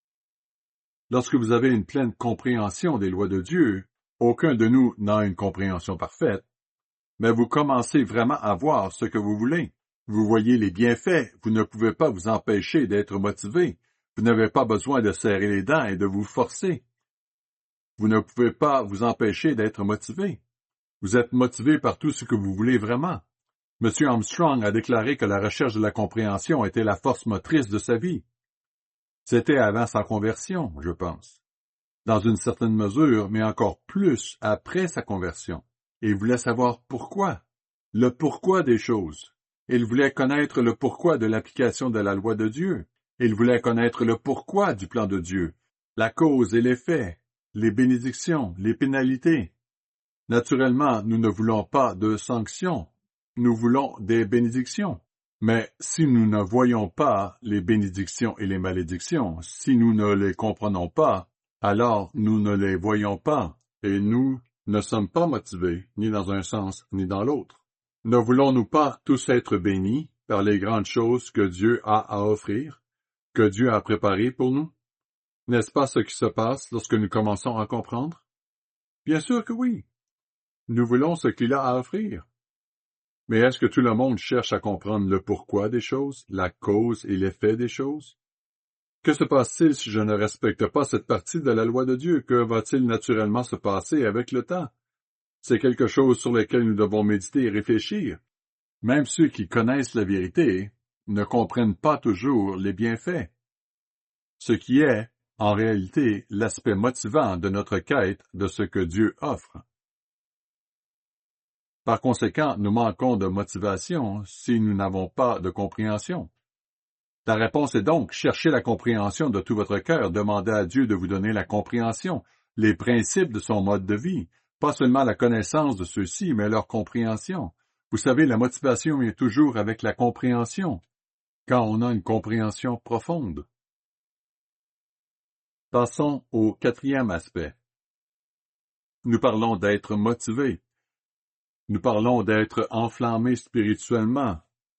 Lorsque vous avez une pleine compréhension des lois de Dieu, aucun de nous n'a une compréhension parfaite, mais vous commencez vraiment à voir ce que vous voulez. Vous voyez les bienfaits, vous ne pouvez pas vous empêcher d'être motivé. Vous n'avez pas besoin de serrer les dents et de vous forcer. Vous ne pouvez pas vous empêcher d'être motivé. Vous êtes motivé par tout ce que vous voulez vraiment. M. Armstrong a déclaré que la recherche de la compréhension était la force motrice de sa vie. C'était avant sa conversion, je pense. Dans une certaine mesure, mais encore plus après sa conversion. Et il voulait savoir pourquoi. Le pourquoi des choses. Il voulait connaître le pourquoi de l'application de la loi de Dieu. Il voulait connaître le pourquoi du plan de Dieu, la cause et l'effet, les bénédictions, les pénalités. Naturellement, nous ne voulons pas de sanctions. Nous voulons des bénédictions. Mais si nous ne voyons pas les bénédictions et les malédictions, si nous ne les comprenons pas, alors nous ne les voyons pas, et nous ne sommes pas motivés, ni dans un sens, ni dans l'autre. Ne voulons-nous pas tous être bénis par les grandes choses que Dieu a à offrir, que Dieu a préparées pour nous? N'est-ce pas ce qui se passe lorsque nous commençons à comprendre? Bien sûr que oui. Nous voulons ce qu'il a à offrir. Mais est-ce que tout le monde cherche à comprendre le pourquoi des choses, la cause et l'effet des choses? Que se passe-t-il si je ne respecte pas cette partie de la loi de Dieu? Que va-t-il naturellement se passer avec le temps? C'est quelque chose sur lequel nous devons méditer et réfléchir. Même ceux qui connaissent la vérité ne comprennent pas toujours les bienfaits. Ce qui est, en réalité, l'aspect motivant de notre quête de ce que Dieu offre. Par conséquent, nous manquons de motivation si nous n'avons pas de compréhension. La réponse est donc, cherchez la compréhension de tout votre cœur, demandez à Dieu de vous donner la compréhension, les principes de son mode de vie, pas seulement la connaissance de ceux-ci, mais leur compréhension. Vous savez, la motivation vient toujours avec la compréhension, quand on a une compréhension profonde. Passons au quatrième aspect. Nous parlons d'être motivés. Nous parlons d'être enflammés spirituellement.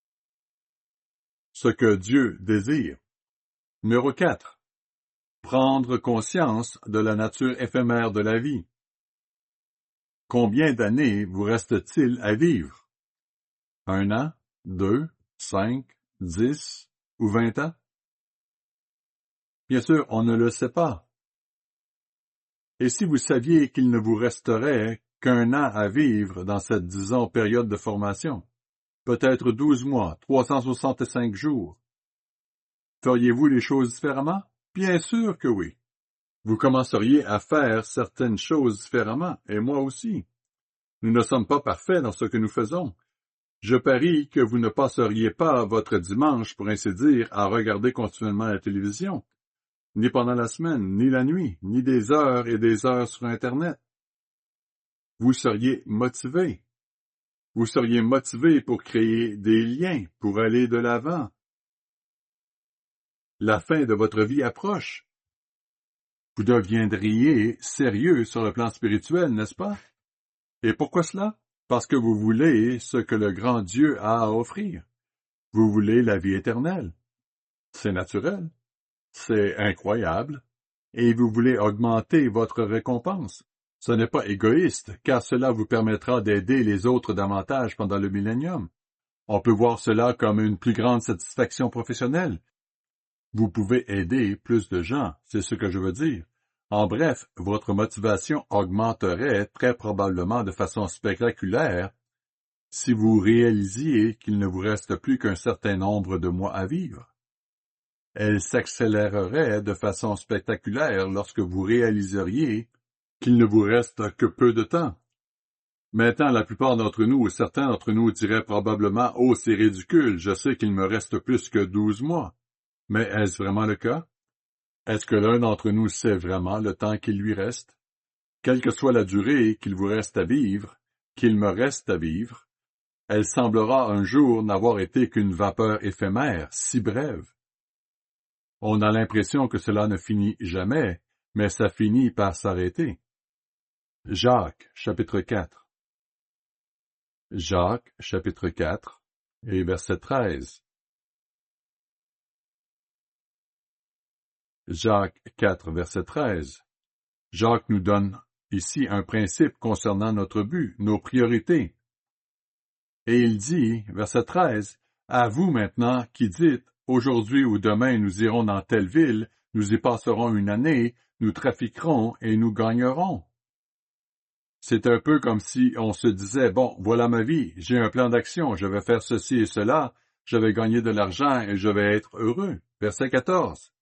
Ce que Dieu désire. Numéro quatre. Prendre conscience de la nature éphémère de la vie. Combien d'années vous reste-t-il à vivre? Un an, deux, cinq, dix ou vingt ans? Bien sûr, on ne le sait pas. Et si vous saviez qu'il ne vous resterait qu'un an à vivre dans cette, disons, période de formation, peut-être douze mois, trois cent soixante-cinq jours, feriez-vous les choses différemment? Bien sûr que oui. Vous commenceriez à faire certaines choses différemment, et moi aussi. Nous ne sommes pas parfaits dans ce que nous faisons. Je parie que vous ne passeriez pas votre dimanche, pour ainsi dire, à regarder continuellement la télévision, ni pendant la semaine, ni la nuit, ni des heures et des heures sur Internet. Vous seriez motivé. Vous seriez motivé pour créer des liens, pour aller de l'avant. La fin de votre vie approche. Vous deviendriez sérieux sur le plan spirituel, n'est-ce pas? Et pourquoi cela? Parce que vous voulez ce que le grand Dieu a à offrir. Vous voulez la vie éternelle. C'est naturel. C'est incroyable. Et vous voulez augmenter votre récompense. Ce n'est pas égoïste, car cela vous permettra d'aider les autres davantage pendant le millénium. On peut voir cela comme une plus grande satisfaction professionnelle. Vous pouvez aider plus de gens, c'est ce que je veux dire. En bref, votre motivation augmenterait très probablement de façon spectaculaire si vous réalisiez qu'il ne vous reste plus qu'un certain nombre de mois à vivre. Elle s'accélérerait de façon spectaculaire lorsque vous réaliseriez qu'il ne vous reste que peu de temps. Maintenant, la plupart d'entre nous, ou certains d'entre nous diraient probablement « Oh, c'est ridicule, je sais qu'il me reste plus que douze mois. » Mais est-ce vraiment le cas? Est-ce que l'un d'entre nous sait vraiment le temps qu'il lui reste? Quelle que soit la durée qu'il vous reste à vivre, qu'il me reste à vivre, elle semblera un jour n'avoir été qu'une vapeur éphémère, si brève. On a l'impression que cela ne finit jamais, mais ça finit par s'arrêter. Jacques, chapitre quatre. Jacques, chapitre quatre, et verset treize. Jacques quatre, verset treize. Jacques nous donne ici un principe concernant notre but, nos priorités. Et il dit, verset treize, « À vous maintenant qui dites, aujourd'hui ou demain nous irons dans telle ville, nous y passerons une année, nous trafiquerons et nous gagnerons. » C'est un peu comme si on se disait, « Bon, voilà ma vie, j'ai un plan d'action, je vais faire ceci et cela, je vais gagner de l'argent et je vais être heureux. » Verset quatorze.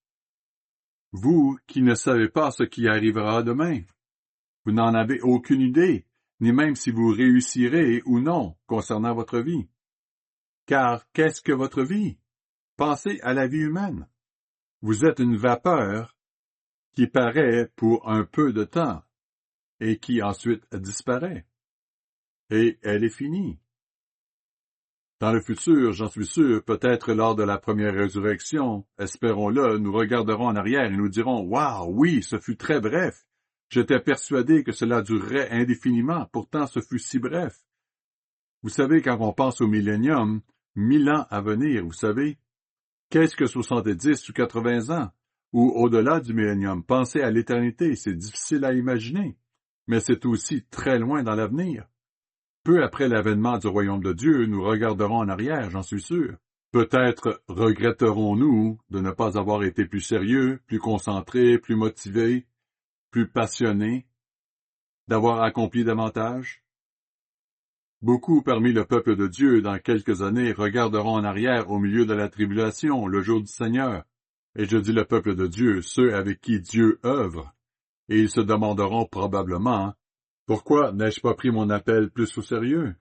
Vous qui ne savez pas ce qui arrivera demain, vous n'en avez aucune idée, ni même si vous réussirez ou non concernant votre vie. Car qu'est-ce que votre vie? Pensez à la vie humaine. Vous êtes une vapeur qui paraît pour un peu de temps et qui ensuite disparaît. Et elle est finie. Dans le futur, j'en suis sûr, peut-être lors de la première résurrection, espérons-le, nous regarderons en arrière et nous dirons « Waouh, oui, ce fut très bref. J'étais persuadé que cela durerait indéfiniment, pourtant ce fut si bref. » Vous savez, quand on pense au millénium, mille ans à venir, vous savez, qu'est-ce que soixante-dix ou quatre-vingts ans? Ou au-delà du millénium, pensez à l'éternité, c'est difficile à imaginer, mais c'est aussi très loin dans l'avenir. Peu après l'avènement du royaume de Dieu, nous regarderons en arrière, j'en suis sûr. Peut-être regretterons-nous de ne pas avoir été plus sérieux, plus concentrés, plus motivés, plus passionnés, d'avoir accompli davantage. Beaucoup parmi le peuple de Dieu, dans quelques années, regarderont en arrière au milieu de la tribulation, le jour du Seigneur. Et je dis le peuple de Dieu, ceux avec qui Dieu œuvre. Et ils se demanderont probablement, pourquoi n'ai-je pas pris mon appel plus au sérieux?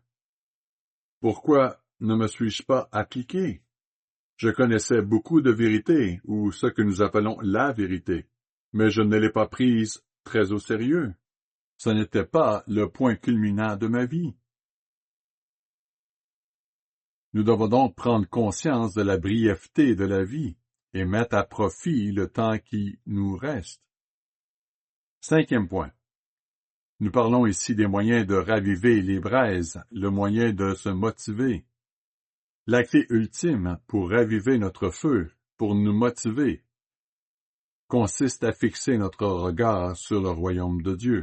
Pourquoi ne me suis-je pas appliqué? Je connaissais beaucoup de vérités, ou ce que nous appelons la vérité, mais je ne l'ai pas prise très au sérieux. Ce n'était pas le point culminant de ma vie. Nous devons donc prendre conscience de la brièveté de la vie et mettre à profit le temps qui nous reste. Cinquième point. Nous parlons ici des moyens de raviver les braises, le moyen de se motiver. La clé ultime pour raviver notre feu, pour nous motiver, consiste à fixer notre regard sur le royaume de Dieu.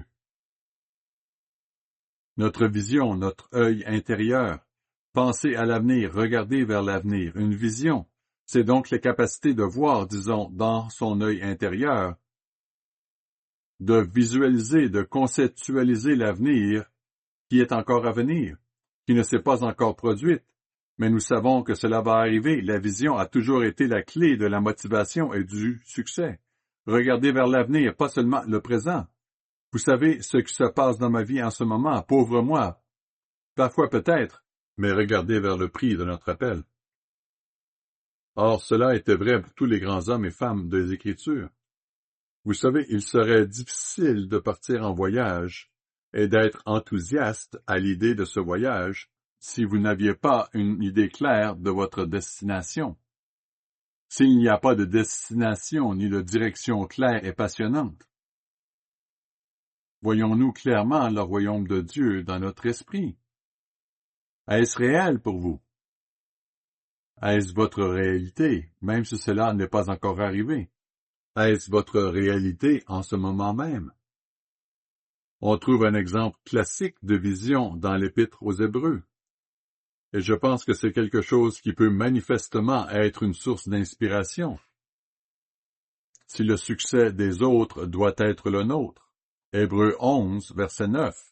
Notre vision, notre œil intérieur, penser à l'avenir, regarder vers l'avenir, une vision, c'est donc la capacité de voir, disons, dans son œil intérieur, de visualiser, de conceptualiser l'avenir qui est encore à venir, qui ne s'est pas encore produite, mais nous savons que cela va arriver. La vision a toujours été la clé de la motivation et du succès. Regardez vers l'avenir, pas seulement le présent. Vous savez ce qui se passe dans ma vie en ce moment, pauvre moi. Parfois peut-être, mais regardez vers le prix de notre appel. Or, cela était vrai pour tous les grands hommes et femmes des Écritures. Vous savez, il serait difficile de partir en voyage et d'être enthousiaste à l'idée de ce voyage si vous n'aviez pas une idée claire de votre destination. S'il n'y a pas de destination ni de direction claire et passionnante. Voyons-nous clairement le royaume de Dieu dans notre esprit? Est-ce réel pour vous? Est-ce votre réalité, même si cela n'est pas encore arrivé? Est-ce votre réalité en ce moment même? On trouve un exemple classique de vision dans l'Épître aux Hébreux. Et je pense que c'est quelque chose qui peut manifestement être une source d'inspiration. Si le succès des autres doit être le nôtre. Hébreux onze, verset neuf.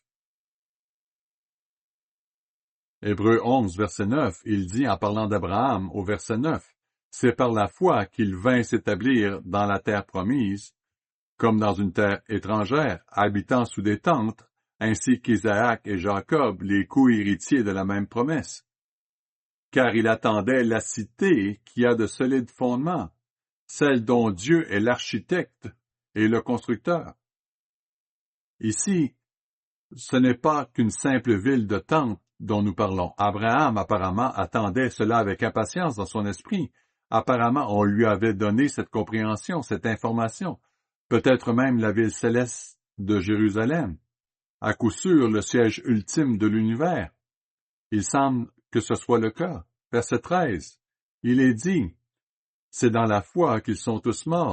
Hébreux onze, verset neuf, il dit en parlant d'Abraham au verset neuf, « C'est par la foi qu'il vint s'établir dans la terre promise, comme dans une terre étrangère, habitant sous des tentes, ainsi qu'Isaac et Jacob, les co-héritiers de la même promesse. Car il attendait la cité qui a de solides fondements, celle dont Dieu est l'architecte et le constructeur. » Ici, ce n'est pas qu'une simple ville de tentes dont nous parlons. Abraham, apparemment, attendait cela avec impatience dans son esprit. Apparemment, on lui avait donné cette compréhension, cette information. Peut-être même la ville céleste de Jérusalem. À coup sûr, le siège ultime de l'univers. Il semble que ce soit le cas. Verset treize. Il est dit, « C'est dans la foi qu'ils sont tous morts. »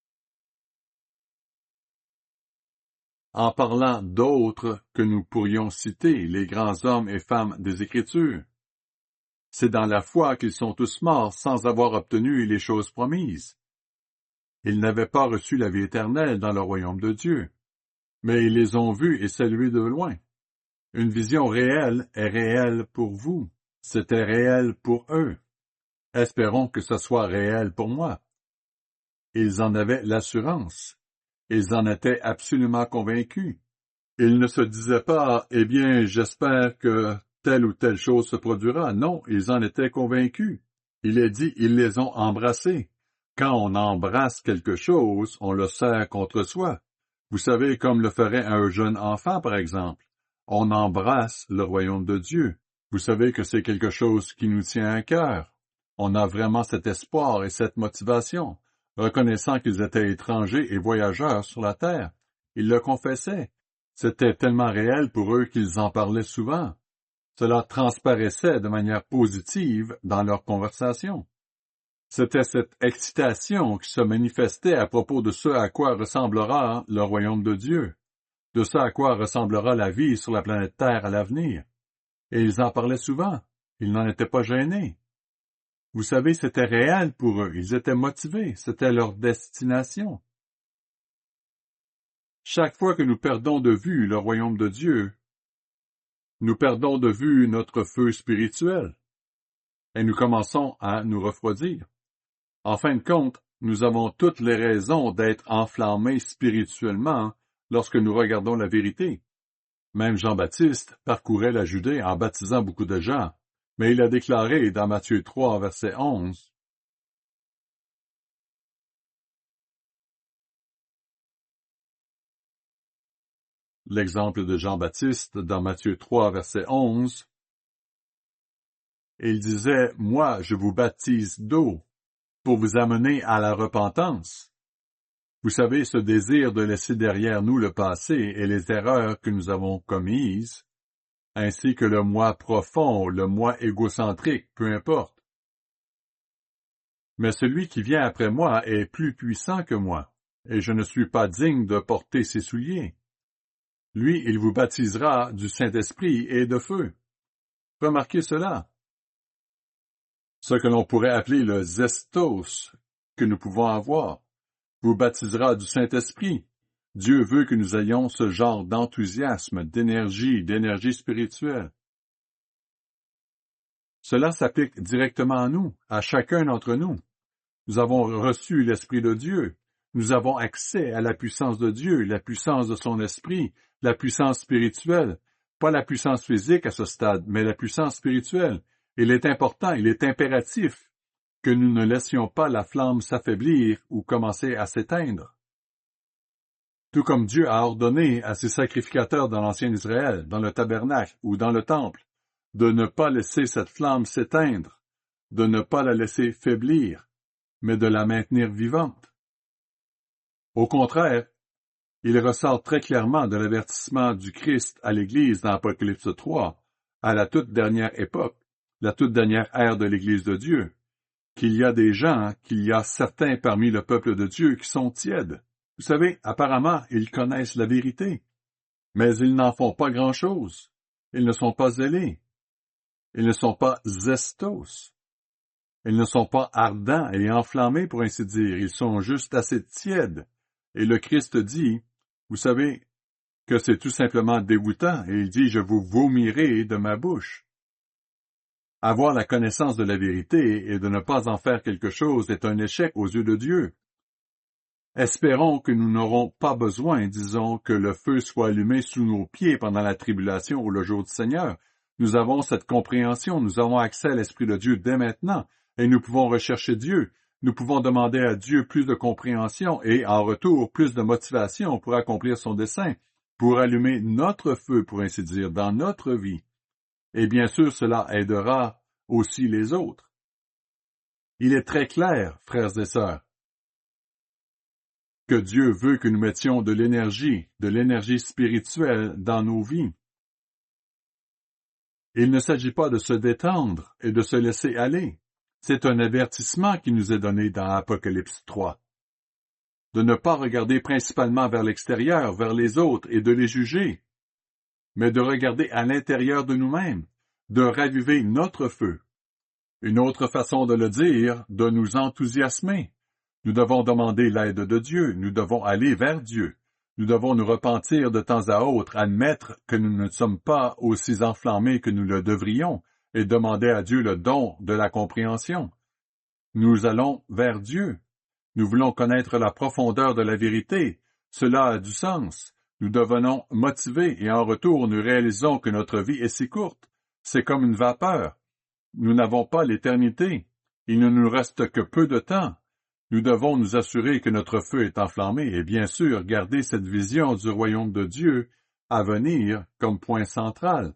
En parlant d'autres que nous pourrions citer, les grands hommes et femmes des Écritures. C'est dans la foi qu'ils sont tous morts sans avoir obtenu les choses promises. Ils n'avaient pas reçu la vie éternelle dans le royaume de Dieu, mais ils les ont vus et salués de loin. Une vision réelle est réelle pour vous. C'était réel pour eux. Espérons que ce soit réel pour moi. Ils en avaient l'assurance. Ils en étaient absolument convaincus. Ils ne se disaient pas, « Eh bien, j'espère que telle ou telle chose se produira. » Non, ils en étaient convaincus. Il est dit, ils les ont embrassés. Quand on embrasse quelque chose, on le serre contre soi. Vous savez, comme le ferait un jeune enfant, par exemple. On embrasse le royaume de Dieu. Vous savez que c'est quelque chose qui nous tient à cœur. On a vraiment cet espoir et cette motivation. Reconnaissant qu'ils étaient étrangers et voyageurs sur la terre. Ils le confessaient. C'était tellement réel pour eux qu'ils en parlaient souvent. Cela transparaissait de manière positive dans leur conversation. C'était cette excitation qui se manifestait à propos de ce à quoi ressemblera le royaume de Dieu, de ce à quoi ressemblera la vie sur la planète Terre à l'avenir. Et ils en parlaient souvent. Ils n'en étaient pas gênés. Vous savez, c'était réel pour eux. Ils étaient motivés. C'était leur destination. Chaque fois que nous perdons de vue le royaume de Dieu, nous perdons de vue notre feu spirituel. Et nous commençons à nous refroidir. En fin de compte, nous avons toutes les raisons d'être enflammés spirituellement lorsque nous regardons la vérité. Même Jean-Baptiste parcourait la Judée en baptisant beaucoup de gens. Mais il a déclaré dans Matthieu trois, verset onze, l'exemple de Jean-Baptiste dans Matthieu trois, verset onze, il disait, « Moi, je vous baptise d'eau pour vous amener à la repentance. Vous savez, ce désir de laisser derrière nous le passé et les erreurs que nous avons commises, ainsi que le moi profond, le moi égocentrique, peu importe. Mais celui qui vient après moi est plus puissant que moi, et je ne suis pas digne de porter ses souliers. Lui, il vous baptisera du Saint-Esprit et de feu. Remarquez cela. Ce que l'on pourrait appeler le zestos que nous pouvons avoir vous baptisera du Saint-Esprit. Dieu veut que nous ayons ce genre d'enthousiasme, d'énergie, d'énergie spirituelle. Cela s'applique directement à nous, à chacun d'entre nous. Nous avons reçu l'Esprit de Dieu. Nous avons accès à la puissance de Dieu, la puissance de son Esprit, la puissance spirituelle. Pas la puissance physique à ce stade, mais la puissance spirituelle. Il est important, il est impératif que nous ne laissions pas la flamme s'affaiblir ou commencer à s'éteindre. Tout comme Dieu a ordonné à ses sacrificateurs dans l'ancien Israël, dans le tabernacle ou dans le temple, de ne pas laisser cette flamme s'éteindre, de ne pas la laisser faiblir, mais de la maintenir vivante. Au contraire, il ressort très clairement de l'avertissement du Christ à l'Église dans Apocalypse trois, à la toute dernière époque, la toute dernière ère de l'Église de Dieu, qu'il y a des gens, qu'il y a certains parmi le peuple de Dieu qui sont tièdes. Vous savez, apparemment, ils connaissent la vérité, mais ils n'en font pas grand-chose. Ils ne sont pas zélés. Ils ne sont pas zestos. Ils ne sont pas ardents et enflammés, pour ainsi dire. Ils sont juste assez tièdes. Et le Christ dit, vous savez, que c'est tout simplement dégoûtant, et il dit, je vous vomirai de ma bouche. Avoir la connaissance de la vérité et de ne pas en faire quelque chose est un échec aux yeux de Dieu. Espérons que nous n'aurons pas besoin, disons, que le feu soit allumé sous nos pieds pendant la tribulation ou le jour du Seigneur. Nous avons cette compréhension, nous avons accès à l'Esprit de Dieu dès maintenant, et nous pouvons rechercher Dieu. Nous pouvons demander à Dieu plus de compréhension et, en retour, plus de motivation pour accomplir son dessein, pour allumer notre feu, pour ainsi dire, dans notre vie. Et bien sûr, cela aidera aussi les autres. Il est très clair, frères et sœurs, que Dieu veut que nous mettions de l'énergie, de l'énergie spirituelle dans nos vies. Il ne s'agit pas de se détendre et de se laisser aller. C'est un avertissement qui nous est donné dans Apocalypse trois. De ne pas regarder principalement vers l'extérieur, vers les autres et de les juger, mais de regarder à l'intérieur de nous-mêmes, de raviver notre feu. Une autre façon de le dire, de nous enthousiasmer. Nous devons demander l'aide de Dieu, nous devons aller vers Dieu. Nous devons nous repentir de temps à autre, admettre que nous ne sommes pas aussi enflammés que nous le devrions, et demander à Dieu le don de la compréhension. Nous allons vers Dieu. Nous voulons connaître la profondeur de la vérité. Cela a du sens. Nous devenons motivés et en retour nous réalisons que notre vie est si courte. C'est comme une vapeur. Nous n'avons pas l'éternité. Il ne nous reste que peu de temps. Nous devons nous assurer que notre feu est enflammé et bien sûr garder cette vision du royaume de Dieu à venir comme point central.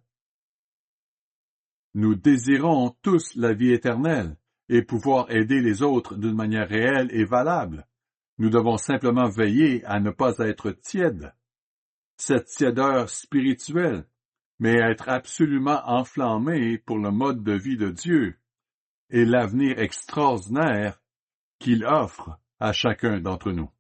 Nous désirons tous la vie éternelle et pouvoir aider les autres d'une manière réelle et valable. Nous devons simplement veiller à ne pas être tièdes. Cette tiédeur spirituelle, mais être absolument enflammé pour le mode de vie de Dieu et l'avenir extraordinaire qu'il offre à chacun d'entre nous.